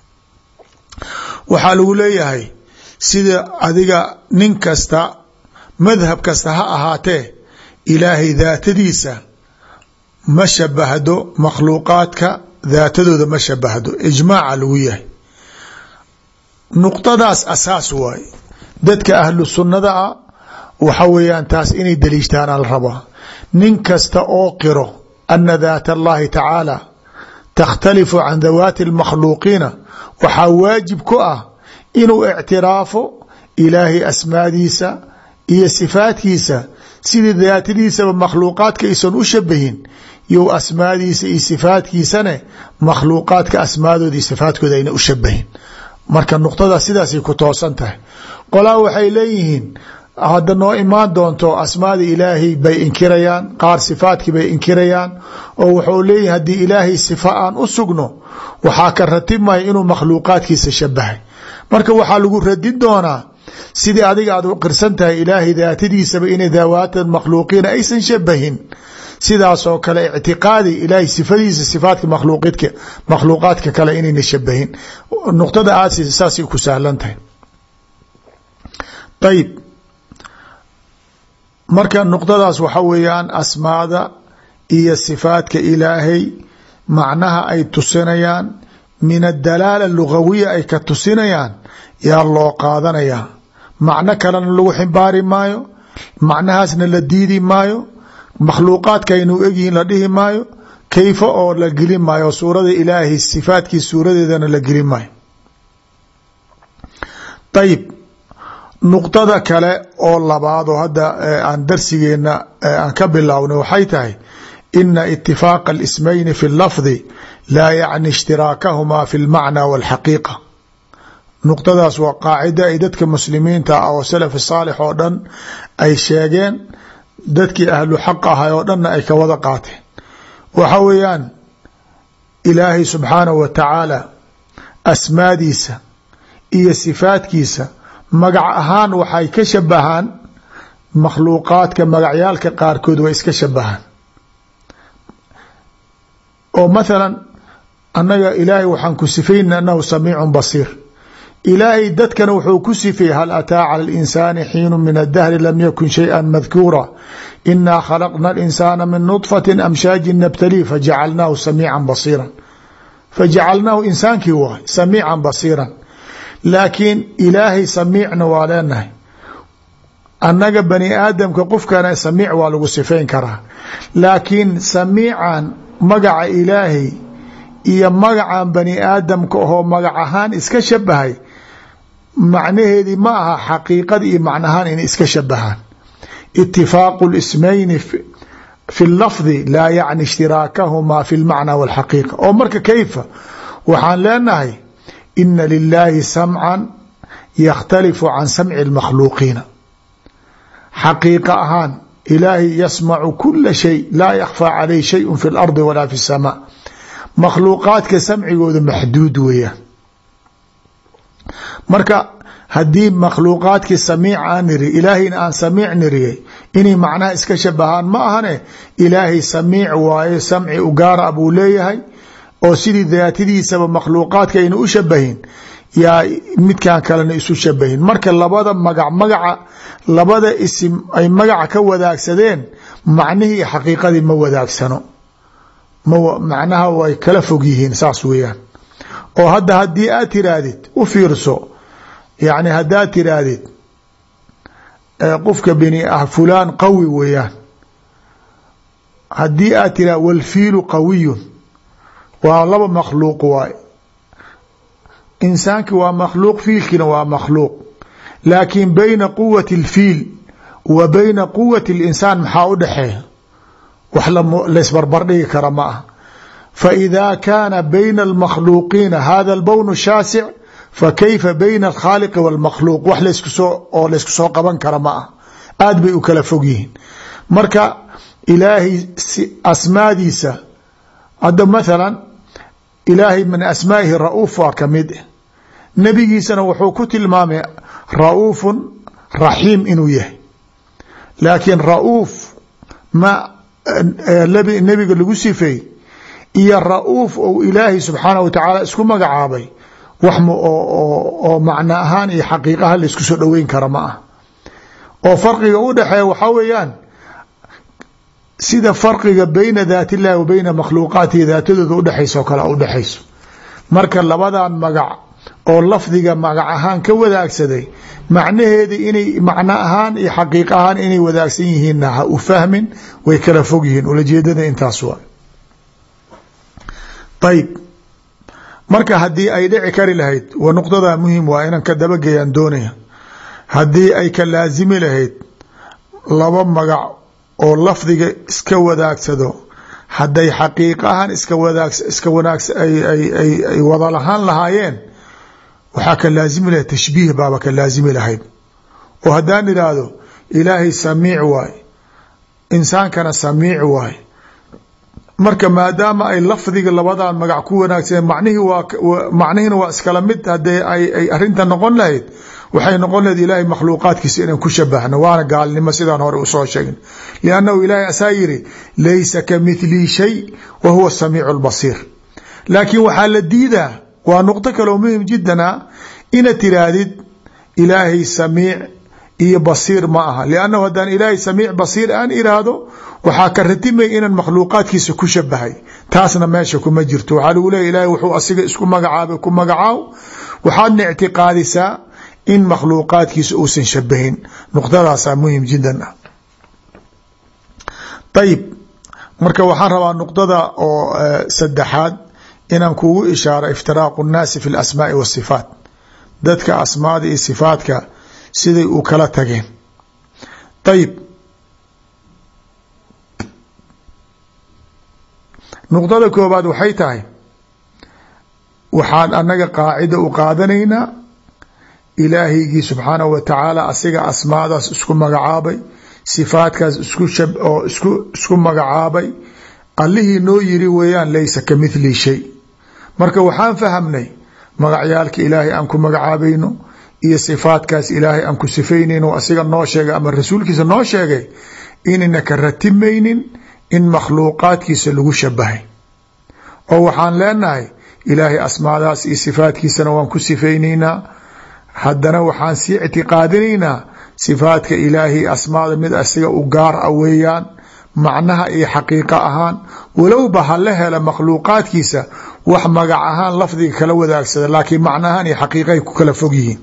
waxaa lagu leeyahay sida adiga nin kasta madhab kasta ha ahaatee ilaahay daatadiisa ma shabahdo makhluuqaadka daatadooda ma shabahdo ijmaaca lagu yahay nuqtadaas asaas waaye dadka ahlu sunnada ah waxa weeyaan taas inay daliishtaan al rabaa nin kasta oo qiro ana daat allahi tacaala takhtalifu can dawaati اlmakhluuqiina waxaa waajib ku ah inuu ictiraafo ilaahay asmaadiisa iyo sifaadkiisa sidii daatadiisaba makhluuqaadka aysan u shabahin yow asmaadiisa iyo sifaadkiisane makhluuqaadka asmaadooda iyo sifaadkooda ayna u shabahin marka nuqtada sidaasay ku toosan tahay qolaa waxay leeyihiin hadda noo imaan doonto asmaada ilaahay bay inkirayaan qaar sifaadkii bay inkirayaan oo wuxuu leeyahay haddii ilaahay sifa aan u sugno waxaa ka ratibmaya inuu makhluuqaadkiisa shabahay marka waxaa lagu radin doonaa sidii adiga aad u qirsan tahay ilaahay daatadiisaba inay dawaata makhluuqiina aysan shabahin sidaasoo kale ictiqaadi ilaahay sifadiisa sifaadka makhluuqaadka kale inayna shabahin nuqtada aad saasay ku sahlan tahay ayib marka nuqdadaas waxa weeyaan asmaada iyo sifaadka ilaahay macnaha ay tusinayaan min adalaala lugawiya ay ka tusinayaan yaa loo qaadanayaa macno kalena lagu ximbaari maayo macnahaasna la diidi maayo makhluuqaadka aynuu egyihiin la dhihi maayo kayfa oo la gelin maayo suurada ilaahay sifaadkii suuradeedana la gelin maayo ayib nuqdada kale oo labaad oo hadda aan darsigeena aan ka bilownay waxay tahay ina itifaaqa alismayni fi lafdi laa yacni ishtiraakahumaa fi lmacna walxaqiiqa nuqdadaas waa qaacida ay dadka muslimiinta ah oo salaf saalix oo dhan ay sheegeen dadkii ahlu xaq ahay oo dhanna ay ka wada qaateen waxa weeyaan ilaahay subxaanahu wa tacaala asmaadiisa iyo sifaadkiisa magac ahaan waxay ka shabahaan makhluuqaadka magacyaalka qaarkood way iska shabahaan oo mathalan annaga ilaahay waxaan ku sifayna annahu samiicun basiir ilaahay dadkana wuxuu ku sifeeyey hal ataa cala alinsaani xiinu min adahri lam yakun shayئa madkuura inaa khalaqna alinsaana min nudfatin amshaajin nabtalii fajacalnaahu samiican basiiran fajacalnaahu insaankii waay samiican basiiran laakiin ilaahay samiicna waa leenahay annaga bani aadamka qofkana samiic waa lagu sifayn karaa laakiin samiican magaca ilaahay iyo magacan bani aadamka ahoo magac ahaan iska shabahay macnaheedii ma aha xaqiiqada iyo macnahaan inay iska shabahaan itifaaqu lismayni fi lafdi laa yacni ishtiraakahumaa fi lmacna walxaqiiqa oo marka kayfa waxaan leenahay ina lilaahi samcan yakhtalifu can samci اlmakhluuqiina xaqiiqa ahaan ilaahay yasmacu kula shay laa yakfaa calayh shayءu fi اlardi walaa fi الsamaa makhluuqaadka samcigooda maxduud weeyaan marka haddii makhluuqaadkii samiic aan niri ilaahayna aan samiic niriyey inay macnaha iska shabahaan ma ahane ilaahay samiic waaye samci u gaara buu leeyahay oo sidii daatadiisaba makhluuqaadka ayna u shabahin yaa midkan kalena isu shabahin marka labada magaca labada isim ay magaca ka wadaagsadeen macnihii iyo xaqiiqadii ma wadaagsano macnaha way kala fog yihiin saas weeyaan oo hadda haddii aad tiraahdid u fiirso yani haddaad tiraahdid qofka bini fulaan qawi weeyaan haddii aad tirahdid walfiilu qawiyun waa laba makhluuq waay insaanki waa makhluuq fiilkiina waa makhluuq laakiin bayna quwati اlfiil wa bayna quwati اlinsaan maxaa u dhexeeya wax laysbarbardhigi kara ma ah faإida kaana bayna اlmakhluuqiina hada اlbown shaasic fakayfa bayna alkhaaliqi wاlmakhluuq wax laysku soo qaban kara ma ah aad bay u kala fog yihiin marka ilaahay asmaadiisa hadda mathalan ilaahay min asmaa'ihi ra'uuf waa ka mid nebigiisana wuxuu ku tilmaamay ra'uufun raxiim inuu yahay laakiin ra'uuf ma nebiga lagu sifeey iyo ra'uuf ou ilaahay subxaanahu wa tacaala isku magacaabay wax oo macno ahaan iyo xaqiiqaha la isku soo dhoweyn kara ma ah oo farqiga u dhaxeeya waxaa weeyaan sida farqiga bayna daat illahi wa bayna makhluuqaatihi daatadooda udhexaysa oo kale udhexayso. marka labadan magac oo lafdiga magac ahaan ka wadaagsaday macnaheeda inay macno ahaan iyo xaqiiq ahaan inay wadaagsan yihiinna ha u fahmin, way kala fog yihiin. ulajeedada intaas waa ayb. marka haddii ay dhici kari lahayd, wa nuqdadaa muhim waa inaan ka dabageyaan doonaya, haddii ay ka laasimi lahayd laba magac oo lafdiga iska wadaagsado, hadday xaqiiq ahaan iska wanaagsa ay wada lahaan lahaayeen, waxaa ka laasimi lahayd tashbiih baaba ka laasimi lahayd. oo haddaan idhaahdo ilaahay samiic waay, insaankana samiic waay, marka maadaama ay lafdiga labadan magac ku wanaagsan macnihiina waa iskala mid, hadee ay arinta noqon lahayd waxay noqon lahayd ilaahay makhluuqaadkiisa inaan ku shabahno, waana gaalnimo sidaan hore usoo sheegin. liannahu ilaahay asaa yiri laysa kamithli shay wa huwa samiicu lbasiir. laakiin waxaa la diidaa, waa nuqdo kaleo muhim jiddan ah, inaad tiraahdid ilaahay samiic iyo basiir ma aha. liannahu haddaan ilaahay samiic basiir aan iraahdo waxaa ka ratimay inaan makhluuqaadkiisa ku shabahay, taasna meesha kuma jirto. waxaa lagu leeya ilaahay wuxuu asiga isku magacaabay ku magacaaw, waxaadna ictiqaadisaa in makhluuqaadkiisa uusan shabahin. nuqdadaasaa muhim jiddan ah. ayib, marka waxaan rabaa nuqdada oo saddexaad inaan kugu ishaaro iftiraaqu nnaasi fi lasmaai wasifaat. dadka asmaada iyo sifaatka siday u kala tageen. ayib, nuqdada koobaad waxay tahay, waxaan anaga qaacida u qaadanaynaa ilaahaygii subxaanahu wa tacaala asiga asmaadaas isku magacaabay, sifaatkaas isku magacaabay, allihii noo yiri weeyaan laysa kamithli shay. marka waxaan fahamnay magacyaalka ilaahay aan ku magacaabayno iyo sifaatkaas ilaahay aan ku sifaynayno asiga noo sheegay ama rasuulkiisa noo sheegay inayna ka ratimaynin in makhluuqaadkiisa lagu shabahay. oo waxaan leenahay ilaahay asmaadaas iyo sifaatkiisana waan ku sifaynaynaa, haddana waxaan sii ictiqaadinaynaa sifaadka ilaahay asmaada mid asiga u gaar ah weeyaan, macnaha iyo xaqiiqa ahaan, walowba ha la hela makhluuqaadkiisa wax magac ahaan lafdiga kala wadaagsada, laakiin macnahaan iyo xaqiiqaay ku kala fog yihiin.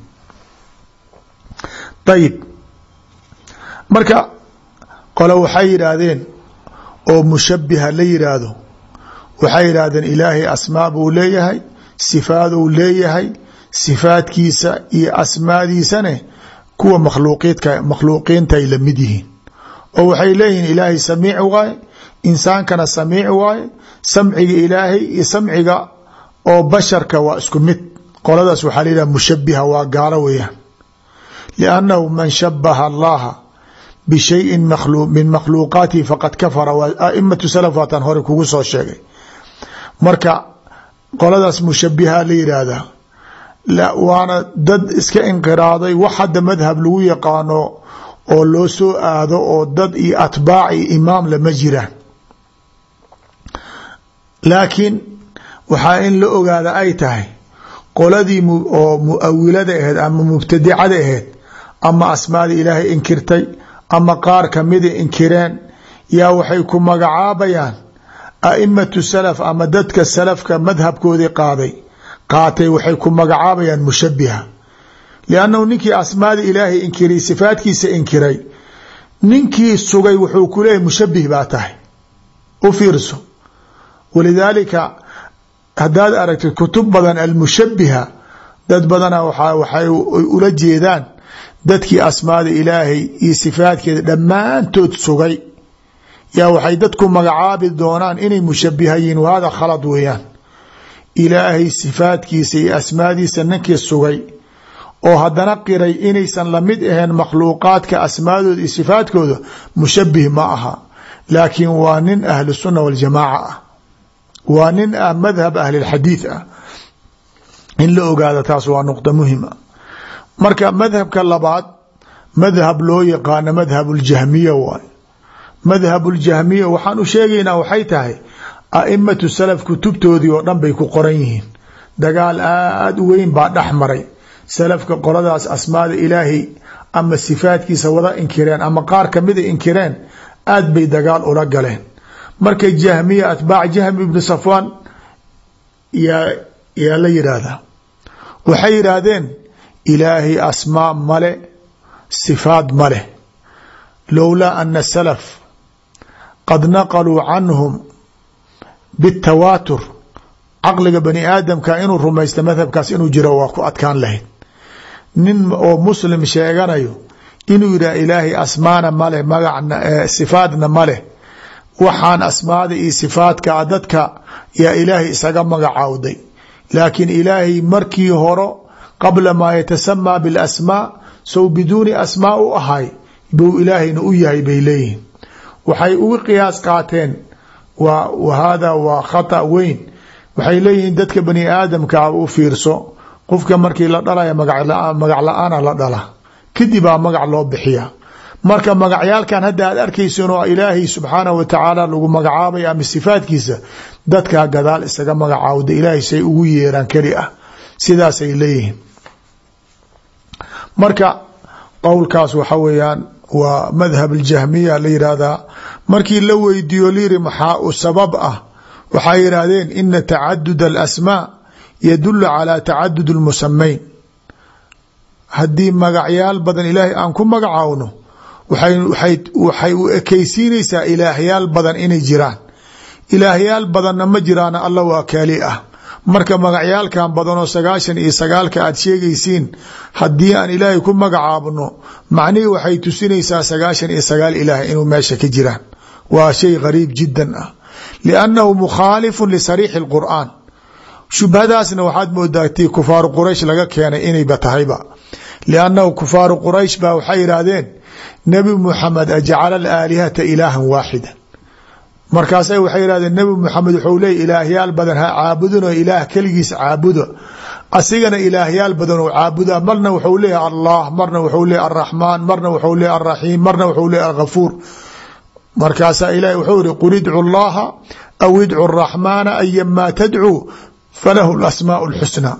ayib, marka qole waxay yidhaahdeen oo mushabiha la yidhaahdo, waxay yidhaahdeen ilaahay asmaa buu leeyahay, sifaaduu leeyahay, sifaadkiisa iyo asmaadiisane kuwa makhluuqiinta ay la mid yihiin. oo waxay leeyihiin ilaahay samiic waaye, insaankana samiic waaye, samciga ilaahay iyo samciga oo basharka waa isku mid. qoladaas waxaa la yidhaha mushabiha, waa gaalo weeyaan. liannahu man shabaha allaha bishayin min makhluuqaatihi faqad kafara. waa aimatu salaf waataan hore kugu soo sheegay. marka qoladaas mushabiha la yidhaahdaa, waana dad iska inqiraaday, wax hadda madhab lagu yaqaano oo loo soo aado oo dad iyo atbaac iyo imaam lama jiraan. laakiin waxaa in la ogaada ay tahay qoladii oo muawilada aheed ama mubtadicada aheed, ama asmaada ilaahay inkirtay ama qaar kamida inkireen, yaa waxay ku magacaabayaan aimatu salaf ama dadka salafka madhabkoodii qaatay waxay ku magacaabayaan mushabiha. liannahu ninkii asmaada ilaahay inkiray, sifaadkiisa inkiray, ninkii sugay wuxuu ku leeyahy mushabih baa tahay. u fiirso, walidaalika haddaad aragtid kutub badan almushabiha, dad badana waxay ula jeedaan dadkii asmaada ilaahay iyo sifaadkeeda dhammaantood sugay, yaa waxay dadku magacaabi doonaan inay mushabiha yihiin. wa hada khalad weeyaan. ilaahay sifaadkiisa iyo asmaadiisa ninkii sugay oo haddana qiray inaysan lamid ahayn makhluuqaadka asmaadooda iyo sifaadkooda, mushabih ma aha, laakiin waa nin ahlu sunna waljamaaca ah, waa nin madhab ahlilxadiid ah. in la ogaado taas waa nuqdo muhima. marka madhabka labaad, madhab loo yaqaano madhabuljahmiya waay. madhabuljahmiya waxaan u sheegaynaa waxay tahay aimatu salaf kutubtoodii oo dhan bay ku qoran yihiin. dagaal aada u weyn baa dhex maray salafka qoladaas asmaada ilaahay ama sifaadkiisa wada inkireen ama qaar kamida inkireen aad bay dagaal ula galeen. markay jahmiya atbaac Jahm ibn Safwan yaa la yidhaahdaa waxay yidhaahdeen ilaahay asmaa male sifaad male lowlaa ana salaf qad naqaluu canhum bitawaatur caqliga bani aadamka inuu rumaysta madhabkaas inuu jiro waa ku adkaan lahayd. nin oo muslim sheeganayo inuu yidhah ilaahay asmaana male magacna sifaadna male waxaan asmaada iyo sifaadka dadka yaa ilaahay isaga magacaawday laakiin ilaahay markii hore qabla maa yatasamaa bilasmaa sow biduuni asmaa u ahay buu ilaahayna u yahay bay leeyihiin. waxay uga qiyaas qaateen wa hada waa khata weyn. waxay leeyihiin dadka bani aadamka u fiirso qofka markii la dhalaya magac la-aana la dhala kadibaa magac loo bixiya. marka magacyaalkan hadda aad arkaysin oo ilaahay subxaanahu wa tacaala lagu magacaabay ama sifaadkiisa dadkaa gadaal isaga magacaawda ilaahay say ugu yeeraan keli ah sidaasay leeyihiin. marka qowlkaas waxa weeyaan waa madhab aljahmiya la yidhaahdaa. markii la weydiiyo layiri maxaa u sabab ah waxay yidhaahdeen ina tacadud alasmaa yadulu calaa tacadud lmusamayn. haddii magacyaal badan ilaahay aan ku magacaawno waxay u ekeysiinaysaa ilaahyaal badan inay jiraan. ilaahyaal badanna ma jiraan alla waa kaali ah. marka magacyaalkan badanoo 99 aad sheegaysiin haddii aan ilaahay ku magacaabno macnihii waxay tusinaysaa 99 ilaahay inuu meesha ka jiraan. waa shay gariib jiddan ah liannahu mukhaalifun lisariixi اlqur'aan. shubhadaasna waxaad moodaa tii kufaaru quraysh laga keenay inayba tahayba liannahu kufaaru quraysh baa waxay yidhaahdeen nebi muxamed ajcala alaalihata ilaahan waaxida. markaasay waxay yidhahdeen nebi muxamed wuxuu leeyay ilaahyaal badan ha caabudin oo ilaah keligiis caabudo asigana ilaahyaal badan oo caabuda marna wuxuu leeyahay allah marna wuxuu leeyahay arraxmaan marna wuxuu leeyahay arraxiim marna wuxuu leeyahay alghafuur. markaasaa ilaahay wuxuu yihi qul idcu llaha aw idcu araxmaana ayamaa tadcuu falahu lasmaau lxusnaa.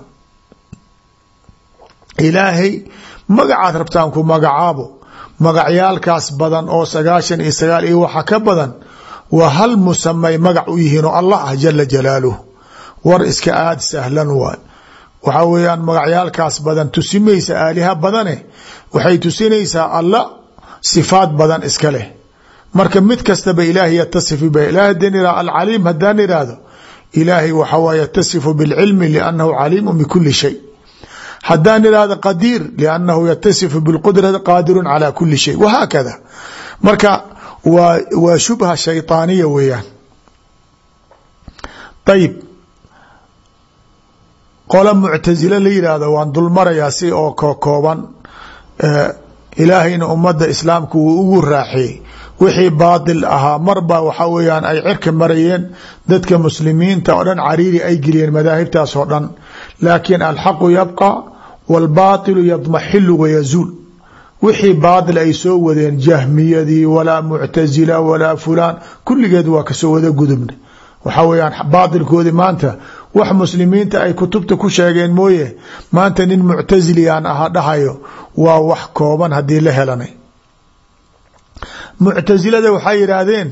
ilaahay magacaad rabtaan ku magacaabo magacyaalkaas badan oo 99 iyo waxa ka badan waa hal musamay magac u yihiin oo allah ah jala jalaaluhu. war iska aad sahlan waay. waxa weeyaan magacyaalkaas badan tusimaysa aaliha badane waxay tusinaysaa alla sifaad badan iska leh. marka mid kastaba ilaahay yatasifu bi ilaah dinira alcaliim haddaan iraado ilaahay waxa waa yatasifu bilcilmi liannahu caliimun bikulli shay. haddaan iraado qadiir liannahu yatasifu bilqudrati qaadirun calaa kulli shay wahaakada. marka waa shubha shayطaaniya weeyaan. ayib qola muctasile la yidhaahdo waan dulmarayaa si oo kooban. ilaahayna ummadda islaamku wuu ugu raaxeeyey wixii baatil ahaa marba waxa weeyaan ay cirka marayeen dadka muslimiinta oo dhan cariiri ay geliyeen madaahibtaas oo dhan. laakiin alxaqu yabqa wاlbaطilu yadmaxilu wayazuul. wixii baatil ay soo wadeen jahmiyadii walaa muctasila walaa fulaan kulligeed waa kasoo wada gudubna. waxa weeyaan baatilkoodii maanta wax muslimiinta ay kutubta ku sheegeen mooye maanta nin muctasiliyaan aha dhahayo waa wax kooban haddii la helanay. muctasilada waxay yidhaahdeen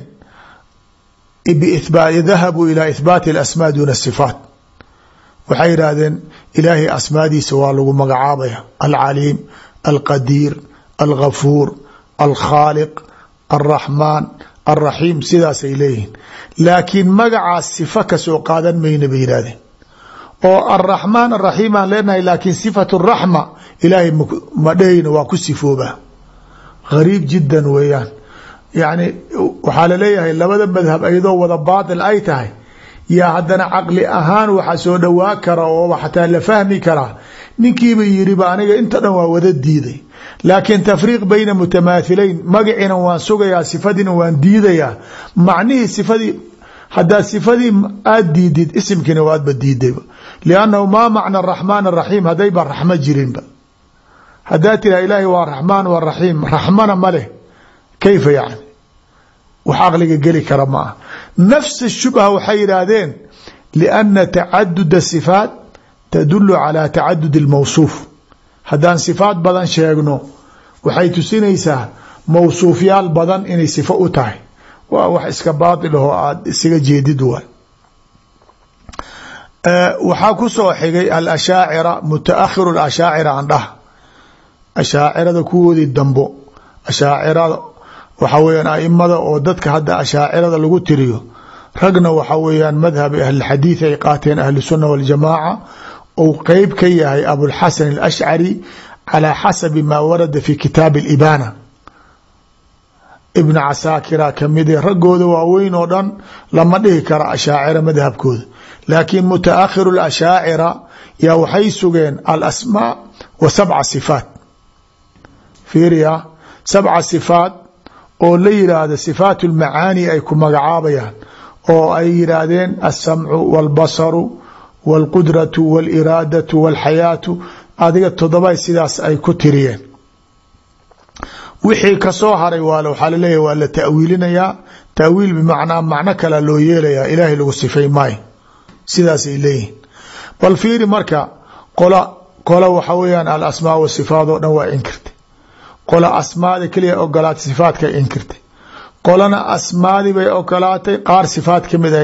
dahabuu ilaa ihbaati alasmaa duuna sifaat. waxay yidhaahdeen ilaahay asmaadiisa waa lagu magacaabaya alcaliim alqadiir alghafuur alkhaaliq alraxmaan alraxiim sidaasay leeyihiin. laakiin magacaas sifa kasoo qaadan mayna bay yidhahdeen oo alraxmaan alraxiim aan leenahay laakiin sifatu raxma ilaahay ma dhehayno waa ku sifooba. gariib jiddan weeyaan. yacni waxaa laleeyahay labada madhab iyadoo wada baatil ay tahay yaa haddana caqli ahaan waxa soo dhowaa kara oo xataa la fahmi karaa. ninkiiba yiriba aniga inta dhan waa wada diiday laakiin tafriiq bayna mutamaahilayn magaciina waan sugayaa sifadiina waan diidayaa. macnihii sifadii haddaad sifadii aad diidid isimkiina waadba diidayba liannahu maa macna araxmaan araxiim haddayba raxmo jirinba. haddaad tiraa ilaahay waa raxmaan waa raxiim raxmana ma leh kayfa yani wax caqliga geli kara ma ah. nafs shubha waxay yidhaahdeen lianna tacadud sifaat tadulu calaa tacadud اlmawsuuf. haddaan sifaat badan sheegno waxay tusinaysaa mawsuufyaal badan inay sifo u tahay. waa wax iska baatil ahoo aada isaga jeedid waay. waxaa ku soo xigay alashaacira, mutaakhiru alashaacira aan dhaha, ashaacirada kuwoodii dambo. ashaacirada waxa weeyaan aimada oo dadka hadda ashaacirada lagu tiriyo, ragna waxa weeyaan madhabi ahlilxadiid ay qaateen ahlusunna waljamaaca, ou qeyb ka yahay abulxasan alashcari calaa xasabi maa warada fi kitaabi alibaana. ibn casaakira kamide raggooda waaweyn oo dhan lama dhihi kara ashaacira madhabkooda, laakiin mutaakhiru alashaacira yaa waxay sugeen alasmaa wa sabca sifaat. fiiriya, sabca sifaat oo la yidhaahdo sifaat lmacaani ay ku magacaabayaan, oo ay yidhaahdeen alsamcu walbasaru walqudratu waliraadatu walxayaatu, adiga toddoba sidaas ay ku tiriyeen. wixii kasoo haray waxaa laleeyahy waa la ta'wiilinayaa, ta'wiil bimacnaa macno kala loo yeelayaa, ilaahay lagu sifay maayo, sidaasay leeyihin. bal fiiri marka, qola waxa weeyaan alasmaa wa sifaat oo dhan waa inkirtay, qola asmaada keliya ogolaatay, sifaatka inkirtay, qolana asmaadii bay ogolaatay, qaar sifaat kamid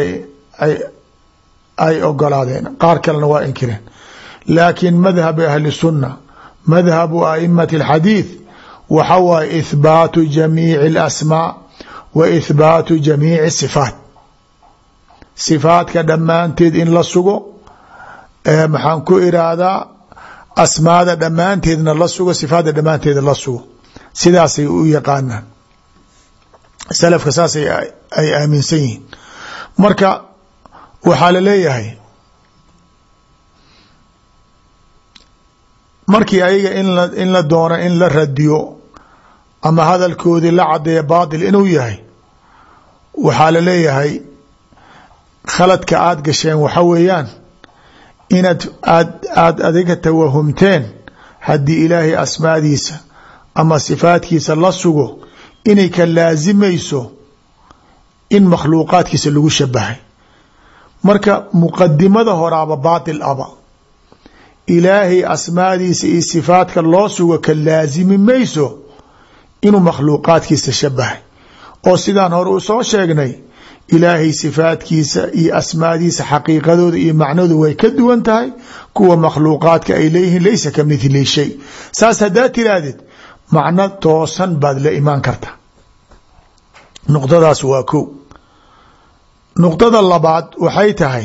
ay ogolaadeen, qaar kalena waa inkireen. laakiin madhabu ahli sunna, madhabu aimati alxadiid waxa waaye ihbaatu jamiici alasmaa wa ihbaatu jamiici sifaat. sifaatka dhammaanteed in la sugo, maxaan ku iraahdaa asmaada dhammaanteedna la sugo, sifaadda dhammaanteeda la sugo. sidaasay u yaqaanaan salafka, saasay ay aaminsan yihiin. marka waxaa la leeyahay markii ayaga in la doono in la radiyo ama hadalkoodii la cadeeya baatil inuu yahay, waxaa la leeyahay khaladka aada gasheen waxa weeyaan inaad adiga tawahumteen haddii ilaahay asmaadiisa ama sifaadkiisa la sugo inay ka laasimayso in makhluuqaadkiisa lagu shabahay. marka muqadimada horaaba baatil aba, ilaahay asmaadiisa iyo sifaadka loo sugo ka laasimi mayso inuu makhluuqaadkiisa shabahay. oo sidaan hore u soo sheegnay, ilaahay sifaadkiisa iyo asmaadiisa xaqiiqadooda iyo macnooda way ka duwan tahay kuwa makhluuqaadka ay leeyihiin, laysa ka mithli shay. saas haddaad tirahdid macno toosan baad la imaan karta. nuqdadaas waa kow. nuqdada labaad waxay tahay,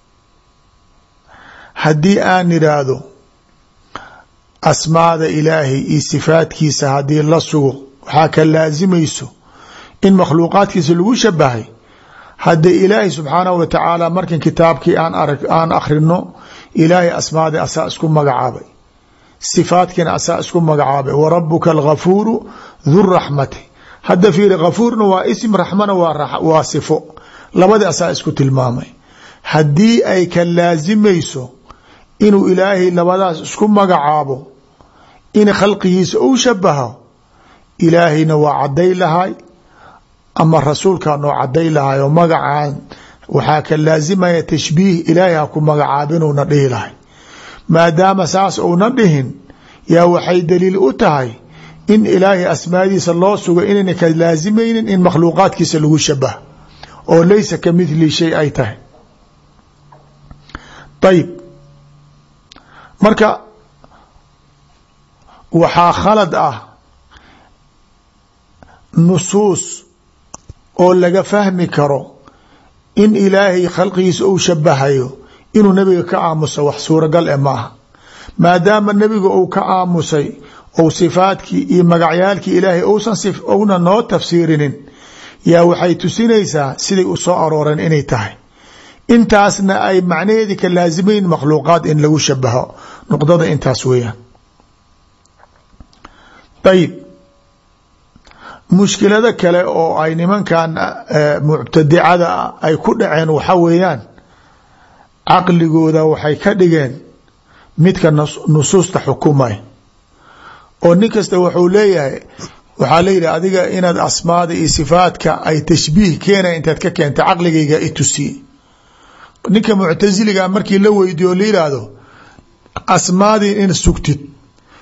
haddii aan idhaahdo asmaada ilaahay iyo sifaadkiisa haddii la sugo waxaa ka laasimayso in makhluuqaadkiisa lagu shabahay. haddii ilaahay subxaanahu wa tacaala markan kitaabkii aan akhrino, ilaahay asmaadii asaa isku magacaabay, sifaadkiina asaa isku magacaabay, warabuka algafuuru du raxmati. hadda fiiri, gafuurna waa isim, raxmana waa sifo, labadii asaa isku tilmaamay. haddii ay ka laasimayso inuu ilaahay labadaas isku magacaabo in khalqigiisa uu shabaho, ilaahayna waa caday lahay ama rasuulkaa noo caday lahay, oo magacaan waxaa ka laasimaya tashbiih, ilaahay ha ku magacaabinuuna dhihi lahay. maadaama saas uuna dhihin, yaa waxay daliil u tahay in ilaahay asmaadiisa loo sugo inayna ka laasimaynin in makhluuqaadkiisa lagu shabaho, oo laysa ka mithli shay ay tahay. ayib, marka waxaa khalad ah nusuus oo laga fahmi karo in ilaahay khalqigiisa uu shabahayo inuu nebiga ka aamuso, wax suuragal e maaha. maadaama nebiga uu ka aamusay ou sifaadkii iyo magacyaalkii ilaahay ouna noo tafsiirinin, yaa waxay tusinaysaa siday u soo arooreen inay tahay. intaasna ay macnaheedii ka laasimayn makhluuqaad in lagu shabaho. nuqdada intaas weeyaan. ayib, mushkilada kale oo ay nimankan mubtadicada ay ku dhaceen waxa weeyaan, caqligooda waxay ka dhigeen midka nusuusta xukumay, oo nin kasta wuxuu leeyahay, waxaa la yidhi adiga inaad asmaada iyo sifaadka ay tashbiih keenay intaad ka keenta caqligayga i tusiye. ninka muctasiliga markii la weydiyo la yidhaahdo asmaadii in sugtid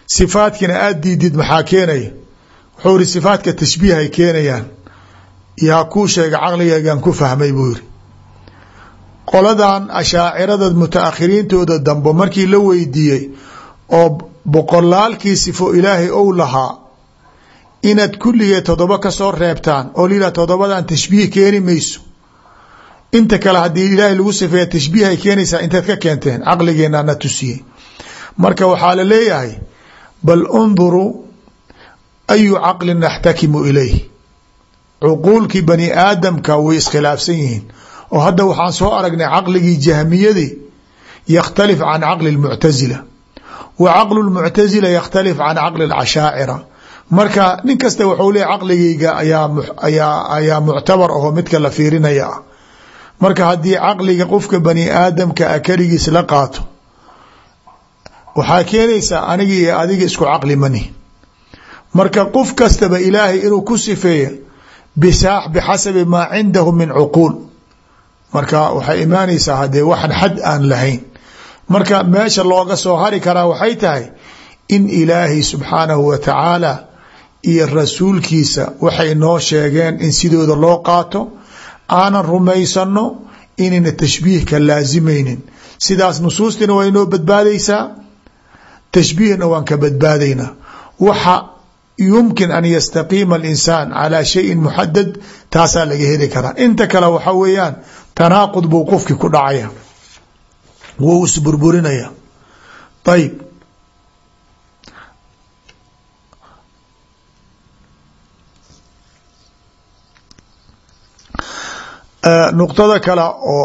sifaadkina aada diidid maxaa keenaya wuxuu yihi sifaadka tashbiihay keenayaan yaa kuu sheega caqligaygan ku fahmay buu yihi qoladan ashaacirada mutaakhiriintooda dambe markii la weydiiyey oo boqolaalkii sifo ilaahay ou lahaa inaad kulligee 7 ka soo reebtaan oo lilah 7dan tashbiih keeni mayso inta kale haddii ilaahay lagu sifeeya tashbiihay keenaysaa intaad ka keenteen caqligeenna na tusiyey marka waxaa la leeyahay bal unduruu ayu caqlin naxtakimu ilayh cuquulkii bani aadamka way iskhilaafsan yihiin oo hadda waxaan soo aragnay caqligii jahmiyadii yakhtalif can caqli اlmuctasila wa caqlu lmuctasila yakhtalif can caqli اlcashaacira marka nin kasta wuxuu leeyahy caqligayga ayaa muctabar ahoo midka la fiirinaya ah marka haddii caqliga qofka bani aadamka a keligiis la qaato waxaa keenaysaa aniga iyo adiga isku caqli mani marka qof kastaba ilaahay inuu ku sifeeyo bixasabi maa cindahu min cuquul marka waxay imaanaysaa haddee waxan xad aan lahayn marka meesha looga soo hari karaa waxay tahay in ilaahay subxaanahu wa tacaala iyo rasuulkiisa waxay noo sheegeen in sidooda loo qaato aanan rumaysano inayna tashbiihka laasimaynin sidaas nusuustina waa inoo badbaadaysaa tashbiihna waan ka badbaadaynaa waxa yumkin an yastaqiima alinsaan calaa shayin muxadad taasaa laga heli karaa inta kale waxa weeyaan tanaaqud buu qofkii ku dhacaya wou isburburinaya ayib nuqtada kale oo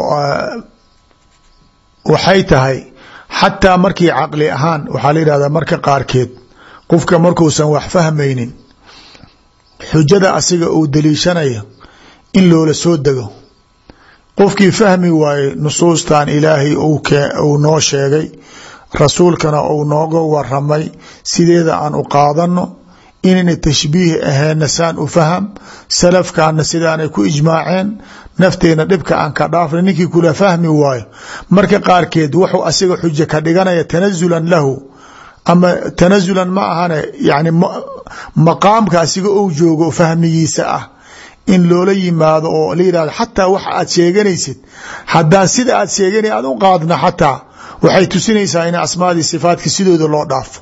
waxay tahay xataa markii caqli ahaan waxaa la yidhahdaa marka qaarkeed qofka markuusan wax fahmaynin xujada asiga uu daliishanaya in loola soo dego qofkii fahmi waaye nusuustan ilaahay uu noo sheegay rasuulkana uu nooga waramay sideeda aan u qaadano inayna tashbiih aheenna saan u faham salafkaana sidaanay ku ijmaaceen nafteena dhibka aan ka dhaafna ninkii kula fahmi waayo marka qaarkeed wuxuu asiga xujo ka dhiganaya tanazulan lahu ama tanazulan ma ahane yani maqaamka asiga ou joogo fahmigiisa ah in loola yimaado oo la yihahdo xataa waxa aad sheeganaysid haddaan sida aad sheeganay aad u qaadna xataa waxay tusinaysaa in asmaadii sifaadka sidooda loo dhaafo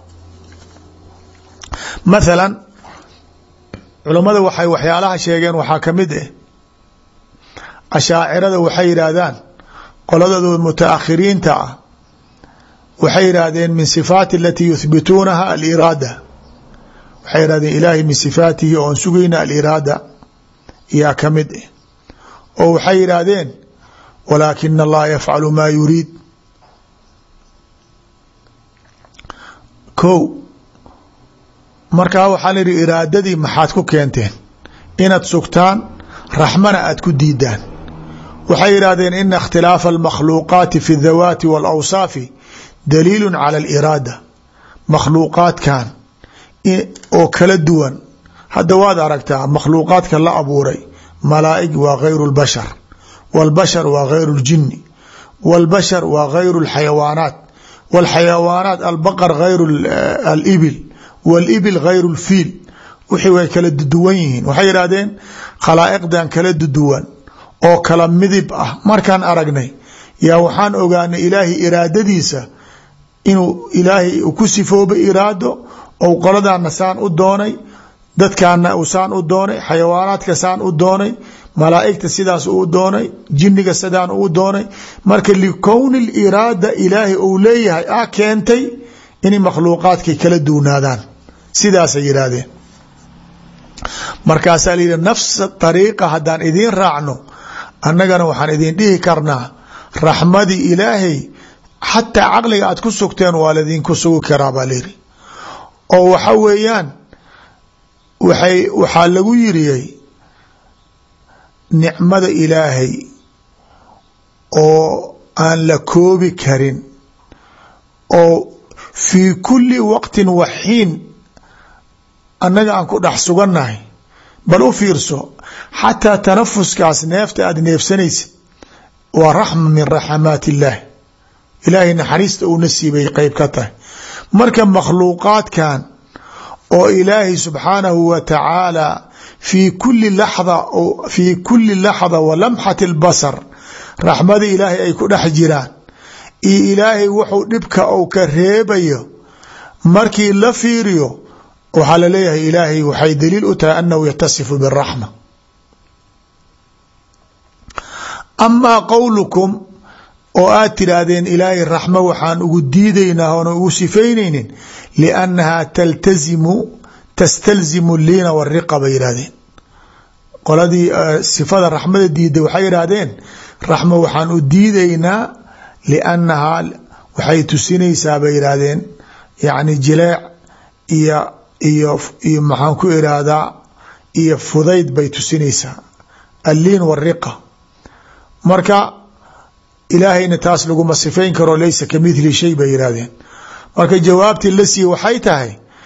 mathalan culammada waxay waxyaalaha sheegeen waxaa ka mid ah ashaacirada waxay yidhaahdaan qoladooda mutaakhiriinta ah waxay yidhaahdeen min sifaati alatii yuhbituunaha aliraada waxay yidhahdeen ilaahay min sifaatihi oon sugayna aliraada yaa ka mid ah oo waxay yidhaahdeen walaakina allaha yafcalu maa yuriid ko markaa waxaa la yihi iraadadii maxaad ku keenteen inaad sugtaan raxmana aad ku diidaan waxay yidhaahdeen ina اkhtilaafa اlmakhluuqaati fi اdawaati wاlawsaafi daliilu cala aliraada makhluuqaadkan oo kala duwan hadda waad aragtaa makhluuqaadka la abuuray malaa'ig waa gayru اlbashar wاlbashar waa gayru اljini wاlbashar waa gayru اlxayawaanaat wاlxayawaanaat albaqar gayru alibil wاlibil gayru اlfiil wixii way kala duwan yihiin waxay yidhaahdeen khalaa'iqdan kala duwan oo kala midib ah markaan aragnay yaa waxaan ogaanay ilaahay iraadadiisa inuu ilaahay ku sifooba iraado ou qoladana saan u doonay dadkaana uu saan u doonay xayawaanaadka saan u doonay malaa'igta sidaas uu doonay jinniga sidaan uu doonay marka likowni iraada ilaahay uu leeyahay keentay inay makhluuqaadkay kala duwnaadaan sidaasay yidhaahdeen markaasaa la yidhi nafsa ariiqa haddaan idiin raacno annagana waxaan idin dhihi karnaa raxmadii ilaahay xataa caqliga aad ku sugteen waa laydinku sugi karaa baa layidhi oo waxa weeyaan waxaa lagu yiriyey nicmada ilaahay oo aan la koobi karin oo fii kulli waqtin waxiin annaga aan ku dhex sugannahay bal u fiirso xataa tanafuskaas neefta aad neefsanaysid waa raxma min raxamaat illaah ilaahay naxariista uu nasiibay qeyb ka tahay marka makhluuqaadkan oo ilaahay subxaanahu wa tacaala fii kuli laxda wa lamxati اlbasar raxmada ilaahay ay ku dhex jiraan iyo ilaahay wuxuu dhibka ou ka reebayo markii la fiiriyo waxaa laleeyahay ilaahay waxay daliil u tahay anahu yatasifu biraxma. amaa qowlukum oo aad tidhaahdeen ilaahay raxmo waxaan ugu diidaynaa oona ugu sifaynaynin liannahaa tastalzimu liina wariqa bay yidhahdeen. qoladii sifada raxmada diiday waxay yidhaahdeen raxmo waxaan u diidaynaa liannahaa waxay tusinaysaa bay yidhaahdeen yacni jileec iyo maxaan ku irahdaa iyo fudayd bay tusinaysaa alliin wariqa. marka ilaahayna taas laguma sifayn karo laysa kamithli shay bay yidhahdeen. marka jawaabtii la siiye waxay tahay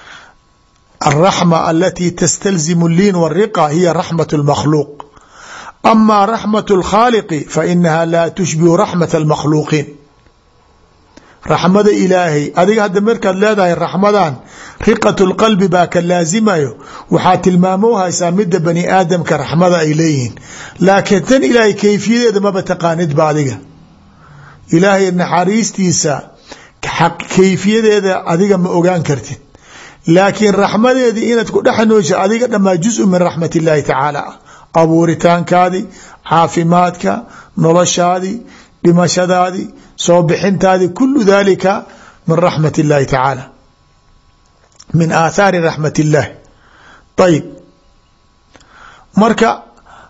alraxma alatii tastalzimu alliin wariqa hiya raxmat اlmakhluuq ama raxmat اlkhaaliqi fainaha laa tushbihu raxmat اlmakhluuqiin. raxmada ilaahay adiga hadda markaad leedahay raxmadan riqat lqalbi baa ka laazimayo waxaa tilmaamo haysaa midda bani aadamka raxmada ay leeyihiin, laakiin tan ilaahay kayfiyadeeda maba taqaanidba adiga. ilaahay naxariistiisa kayfiyadeeda adiga ma ogaan kartid, laakiin raxmadeedii inaad ku dhex noosha adiga dhamaa juzu min raxmat illaahi tacaala ah. abuuritaankaadii, caafimaadka, noloshaadii, dhimashadaadii, soo bixintaadii, kulu dalika min raxmat illaahi tacaala, min aathaari raxmat illaah. ayib, marka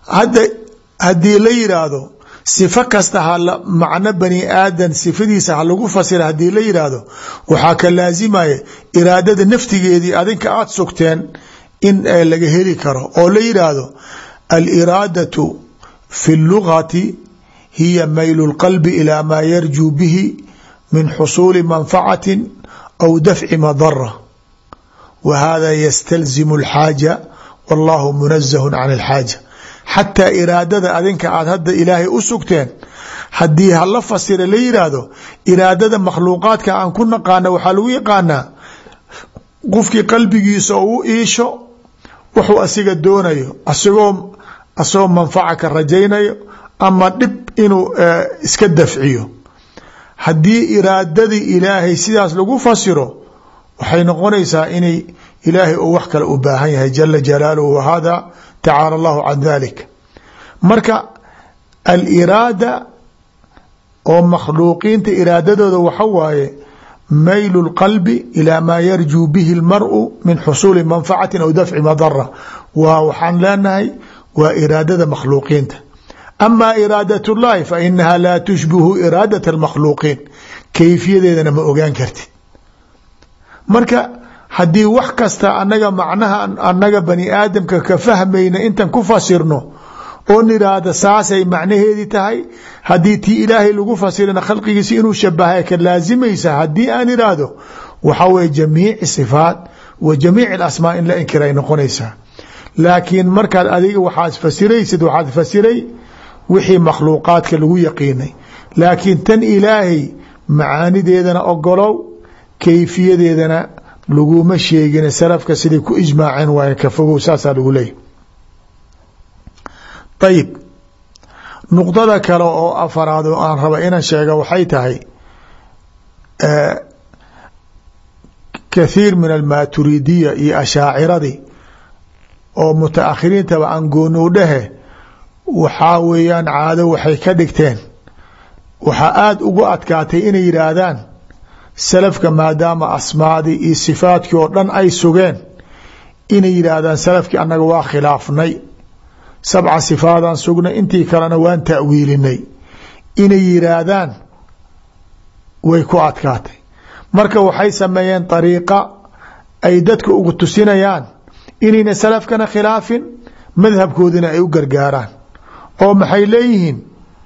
haddii la yidhaahdo sifo kasta macno bani aadan sifadiisa ha lagu fasira haddii la yidhaahdo waxaa ka laasimaya iraadada naftigeedii adinka aada sugteen in laga heli karo oo la yidhaahdo aliraadatu fi اllugati hiya maylu اlqalbi ilaa maa yarjuu bihi min xusuuli manfacati aw dafci madara wa hada yastalzimu اlxaaja wallahu munazahu can اlxaaja. xataa iraadada adinka aad hadda ilaahay u sugteen haddii hala fasira la yidhaahdo iraadada makhluuqaadka aan ku naqaana waxaa lagu yaqaanaa qofkii qalbigiisa oo u iisho wuxuu asiga doonayo asagoo manfaca ka rajaynayo ama dhib inuu iska dafciyo. haddii iraadadii ilaahay sidaas lagu fasiro waxay noqonaysaa inay ilaahay uu wax kale u baahan yahay jala jalaaluhu wahada tacaala allahu can dalik. marka aliraada oo makhluuqiinta iraadadooda waxa waaye maylu اlqalbi ilaa maa yarjuu bihi اlmaru min xusuuli manfacati aw dafci madara, waxaan leenahay waa iraadada makhluuqiinta. ama iraadat اllahi fainaha laa tushbihu iraadat اlmakhluuqiin, kayfiyadeedana ma ogaan kartid. marka haddii wax kasta anaga macnaha anaga bani aadamka ka fahmayna intan ku fasirno oo niraahda saasay macnaheedii tahay, haddii tii ilaahay lagu fasirina khalqigiisa inuu shabahay ka laazimaysa. haddii aan iraahdo waxaa weye jamiici sifaat wa jamiic alasmaa in la inkiray noqonaysaa. laakiin markaad adiga waxaad fasiraysid waxaad fasiray wixii makhluuqaadka lagu yaqiinay, laakiin tan ilaahay macaanideedana ogolow, kayfiyadeedana laguma sheegin. salafka siday ku ijmaaceen waaye ka fogow, saasaa lagu leeyahy. ayib, nuqdada kale oo afaraad oo aan raba inaan sheega waxay tahay kathiir min almaturidiya iyo ashaaciradii oo mutaakhiriintaba aan gooni u dhehe waxaa weeyaan caado waxay ka dhigteen, waxaa aada ugu adkaatay inay yidhaahdaan salafka maadaama asmaadii iyo sifaadkii oo dhan ay sugeen inay yidhaahdaan salafkii annaga waa khilaafnay, 7 sifaadaan sugnay intii kalena waan ta'wiilinay inay yidhaahdaan way ku adkaatay. marka waxay sameeyeen dariiqa ay dadka ugu tusinayaan inayna salafkana khilaafin, madhabkoodina ay u gargaaraan. oo maxay leeyihiin?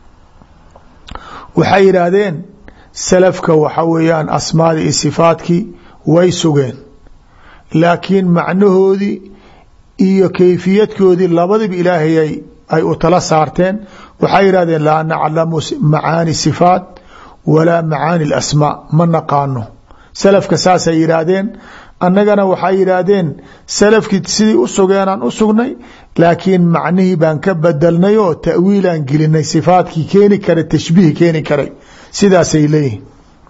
waxay yidhaahdeen salafka waxa weeyaan asmaadii iyo sifaadkii way sugeen, laakiin macnahoodii iyo kayfiyadkoodii labadiba ilaahay ay u tala saarteen. waxay yidhahdeen laa naclamu macaani sifaat walaa macaani اlasmaa, ma naqaano salafka saasay yidhaahdeen annagana waxay yidhaahdeen salafkii sidii u sugeenaan u sugnay laakiin macnihii baan ka bedelnay oo ta'wiilaan gelinay sifaadkii keeni kara tashbiih keeni karay sidaasay leeyihin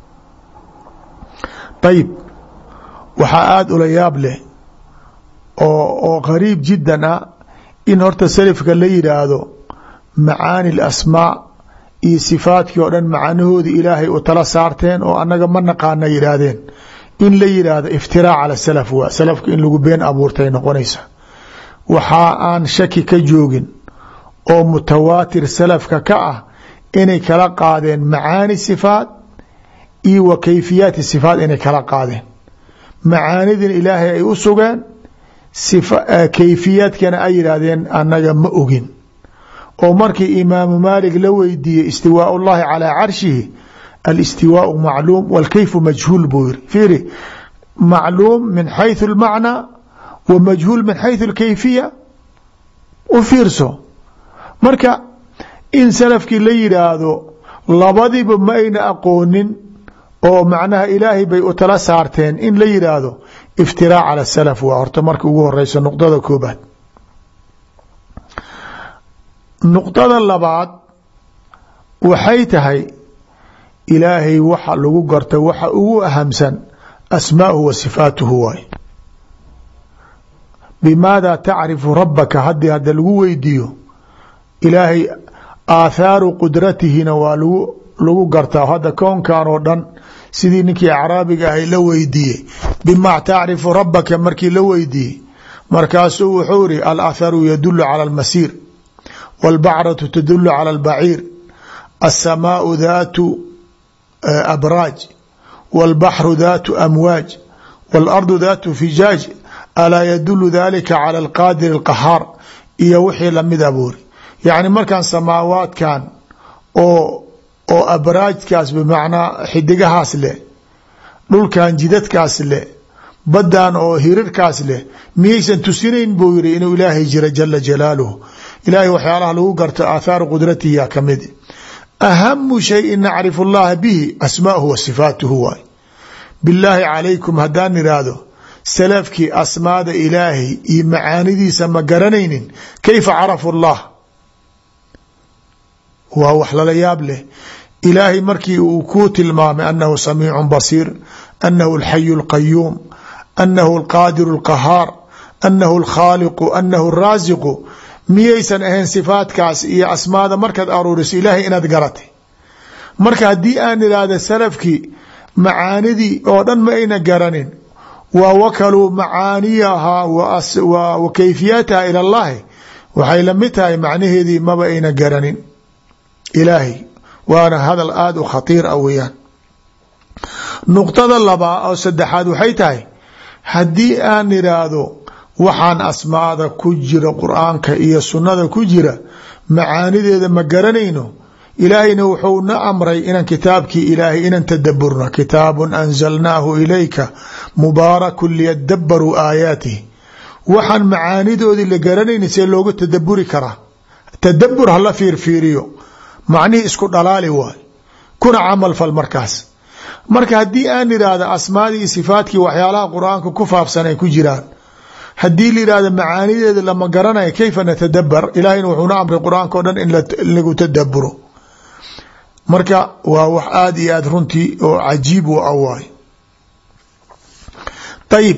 ayib waxaa aada ula yaab leh oo qariib jiddan ah in horta salafka la yidhaahdo macaani alasmaa iyo sifaadkii oo dhan macnahoodii ilaahay u tala saarteen oo annaga ma naqaana yidhaahdeen in la yidhaahdo iftiraac cala salaf waa salafka in lagu been abuurtay noqonaysa waxaa aan shaki ka joogin oo mutawaatir salafka ka ah inay kala qaadeen macaani sifaat iyo wa kayfiyaati sifaat inay kala qaadeen macaanidin ilaahay ay u sugeen kayfiyaadkana ay yidhaahdeen annaga ma ogin oo markii imaamu maalik la weydiiyey istiwaa llahi calaa carshihi alistiwaau macluum walkayfu majhuul buu yiri fiiri macluum min xayثu اlmacnaa wa majhuul min xayثu اlkayfiya u fiirso marka in salafkii la yidhaahdo labadiiba ma ayna aqoonin oo macnaha ilaahay bay u tala saarteen in la yidhaahdo iftiraac cala salaf waa horta marka ugu horeysa nuqdada koobaad nuqdada labaad waxay tahay ilaahay waxa lagu garta waxa ugu ahamsan asmaa'uhu wa sifaatuhu waay bimaada tacrifu rabbaka haddii hadda lagu weydiiyo ilaahay aathaaru qudratihina waa lagu gartaa hadda koonkan oo dhan sidii ninkii acraabiga ahay la weydiiyey bima tacrifu rabbaka markii la weydiiyey markaasuu wuxuu iri alaatharu yadulu cala almasiir wاlbacratu tadulu calى اlbaciir الsamaau daatu abraaj wاlbaxru daatu amwaaj wاlardu daatu fijaaj alaa yadulu dalika calى اlqaadir اlqahaar iyo wixii lamid abuuri yacni markaan samaawaadkan oo abraajkaas bimacnaa xidigahaas leh dhulkan jidadkaas leh badan oo hirirkaas leh miyaysan tusinayn buu yiri inuu ilaahay jira jala jalaaluhu ilaahay waxyaalaha lagu garto aathaaru qudratihi yaa kamid ahamu shayin nacrifu llaha bihi asmaauhu wa sifaatuhu waay bilaahi calaykum haddaan idhaahdo salafkii asmaada ilaahay iyo macaanidiisa ma garanaynin kayfa carafu llah waa wax lala yaab leh ilaahay markii uu kuu tilmaamay anahu samiicu basiir anahu alxayu اlqayuum anahu alqaadiru اlqahaar anahu alkhaaliqu anahu araasiqu miyaysan ahayn sifaadkaas iyo asmaada markaad aruuriso ilaahay inaad garatay marka haddii aan idhaahda salafkii macaanidii oo dhan ma ayna garanin waa wakaluu macaaniyahaa wa kayfiyaataha ila llahi waxay lamid tahay macnaheedii maba ayna garanin ilaahay waana hadal aada u khatiir a weeyaan nuqdada labaa oo saddexaad waxay tahay haddii aan idhaahdo waxaan asmaada ku jira qur-aanka iyo sunnada ku jira macaanideeda ma garanayno ilaahayna wuxuu na amray inaan kitaabkii ilaahay inaan tadaburno kitaabun anzalnaahu ilayka mubaarakun liyadabaruu aayaatih waxaan macaanidoodii la garanayna see looga tadaburi karaa tadabur hala fiirfiiriyo macnihii isku dhalaali waay kuna camal fal marka haddii aan idhaahdo asmaadii sifaadkii waxyaalaha qur-aanka ku faafsan ay ku jiraan haddii la yidhahdo macaanideeda lama garanayo kayfa natadabar ilahayna wuxuuna amray qur-aanka o dhan in lagu tadaburo marka waa wax aada iyo aada runtii oo cajiib u awaay ayib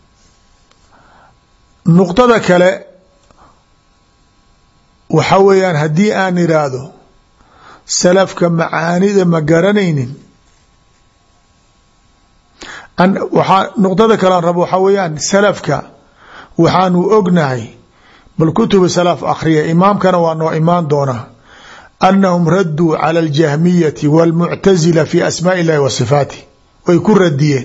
nuqdada kale waxa weeyaan haddii aan idhaahdo salafka macaanida ma garanaynin nuqdada kale aan rabo waxaa weeyaan salafka waxaanu ognahay bal kutubu salaf akhriya imaamkana waa noo imaan doonaa annahum radduu cala aljahmiyati wاlmuctazila fi asmaa illahi wa sifaatih way ku radiyeen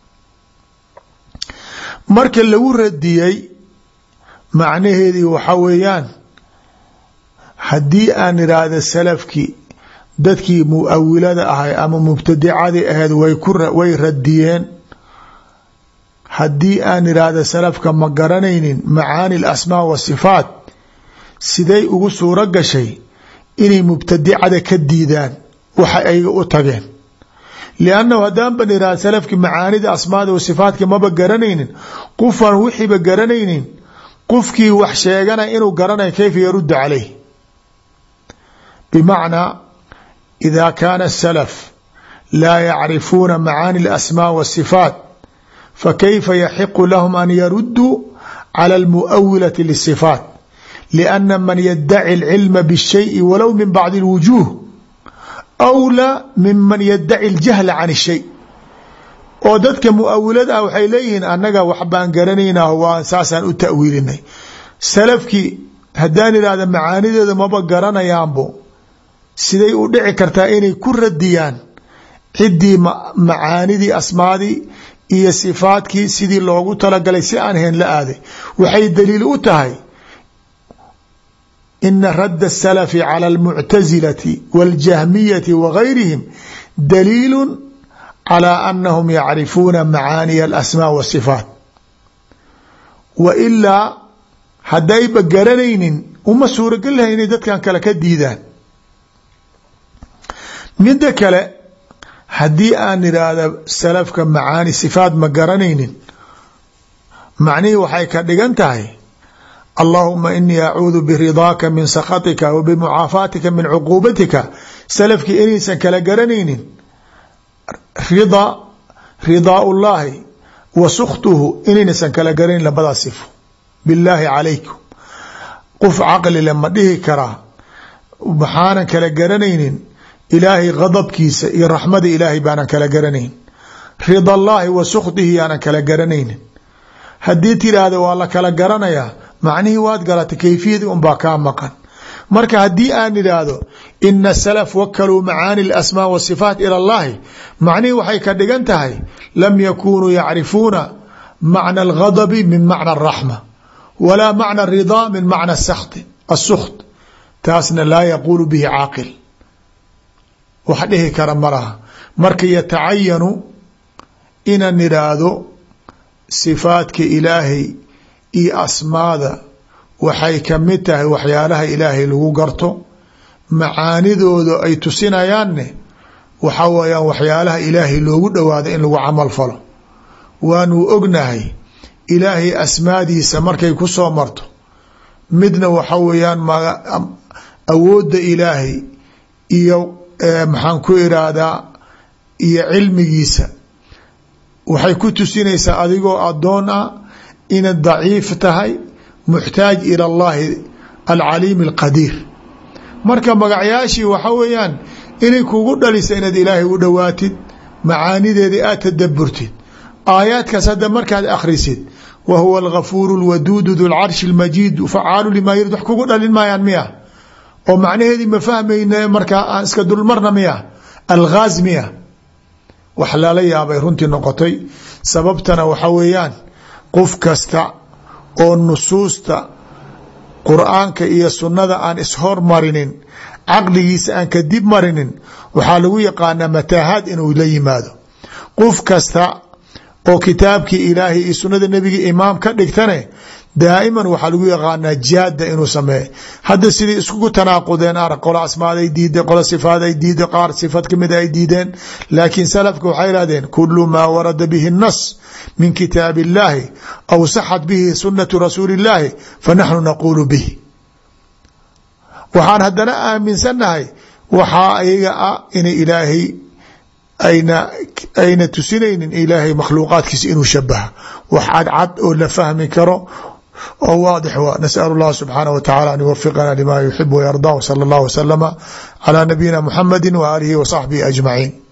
marka lagu radiyey macnaheedii waxaa weeyaan haddii aan idhaahda salafkii dadkii muawilada ahay ama mubtadicadii ahayd way radiyeen haddii aan idhaahda salafka ma garanaynin macaani alasmaa wasifaat siday ugu suuro gashay inay mubtadicada ka diidaan waxa ayga u tageen liannahu haddaan ban iraa salafki macaanida asmaada wa sifaatka maba garanaynin qofaan wixiiba garanaynin qofkii wax sheeganaya inuu garanayo kayfa yaruddu calayh bimacnaa ida kaana asalaf laa yacrifuuna macaani alasmaa wasifaat fakayfa yaxiqu lahum an yaruduu cala almuawilati lisifaat lianna man yaddaci alcilma bishayi walow min bacdi alwujuuh awlaa minman yaddaci aljahla can shay oo dadka muawilada ah waxay leeyihiin annaga wax baan garanaynaa waa saasaan u ta'wiilinay salafkii haddaan idhaahda macaanideeda maba garanayaanbo siday u dhici kartaa inay ku radiyaan ciddii macaanidii asmaadii iyo sifaadkii sidii loogu talagalay si aan hayn la aaday waxay daliil u tahay ina radda asalafi cala almuctasilati waاljahmiyati wagayrihim daliilu calaa anahum yacrifuuna macaaniya alasmaa wasifaat wa ilaa haddayba garanaynin uma suuragal lahay inay dadkan kale ka diidaan midda kale haddii aan idhaahda salafka macaani sifaat ma garanaynin macnihii waxay ka dhigan tahay allahuma inii acuudu biridaaka min sakhatika wa bimucaafaatika min cuquubatika salafkii inaysan kala garanaynin ridaa ullaahi wa sukhtuhu inaynaysan kala garanayn labadaa sifo bilaahi calaykum qof caqli le ma dhihi karaa maxaanan kala garanaynin ilaahay gadabkiisa iyo raxmada ilaahay baanan kala garanayn rida allaahi wa sukhtihi yaanan kala garanaynin haddii tidhaahda waa la kala garanayaa macnihii waad garatay kayfiyadii unbaa kaa maqan marka haddii aan idhaahdo ina salaf wakaluu macaani alasmaa wasifaat ila allahi macnihii waxay ka dhigan tahay lam yakunuu yacrifuuna macna alghadabi min macna araxma walaa macna aridaa min macna asukht taasna laa yaquulu bihi caaqil wax dhihi kara ma laha marka yatacayanu inaan idhaahdo sifaadka ilaahay iyo asmaada waxay kamid tahay waxyaalaha ilaahay lagu garto macaanidooda ay tusinayaanne waxa weyaan waxyaalaha ilaahay loogu dhowaado in lagu camal falo waanuu ognahay ilaahay asmaadiisa markay ku soo marto midna waxa weeyaan awoodda ilaahay iyo maxaan ku iraahdaa iyo cilmigiisa waxay ku tusinaysaa adigoo adoon ah inaad daciif tahay muxtaaj ila allahi alcaliim alqadiir marka magacyaashii waxa weeyaan inay kugu dhalisa inaad ilaahay u dhowaatid macaanideeda aad tadaburtid aayaadkaas hadda markaad akhrisid wa huwa algafuuru alwaduudu du lcarshi almajiid facaalu limaa yurid wax kugu dhalin maayaan miya oo macnaheedii ma fahmayna markaa aan iska dulmarna miya alghaaz miya wax lala yaabay runtii noqotay sababtana waxa weeyaan qof kasta oo nusuusta qur'aanka iyo sunnada aan ishormarinin caqligiisa aan kadib marinin waxaa lagu yaqaanaa mataahaad inuu la yimaado qof kasta oo kitaabkii ilaahay iyo sunnada nebiga imaam ka dhigtane daa'iman waxaa lagu yaqaanaa jaada inuu sameeyo hadda sidai iskugu tanaaqudeen arag qola asmaaday diideen qola sifaaday diideen qaar sifad kamid ay diideen laakiin salafka waxay ihahdeen kulu maa warada bihi الnas min kitaab اllahi aw saxat bihi sunatu rasuuli اllahi fanaxnu naquulu bihi waxaan haddana aaminsannahay waxaa ayaga ah ina ilaahay ayna tusinaynin ilaahay makhluuqaadkiisa inuu shabaha wax cadcad oo la fahmi karo oo waadix waa nasأl اllah subxaanaه wa taعala an yuwafiqana lima yuxib wayarda wslى اllah wslama calى nabiyina muxamadi w aalihi wa صaxbihi ajmaciin.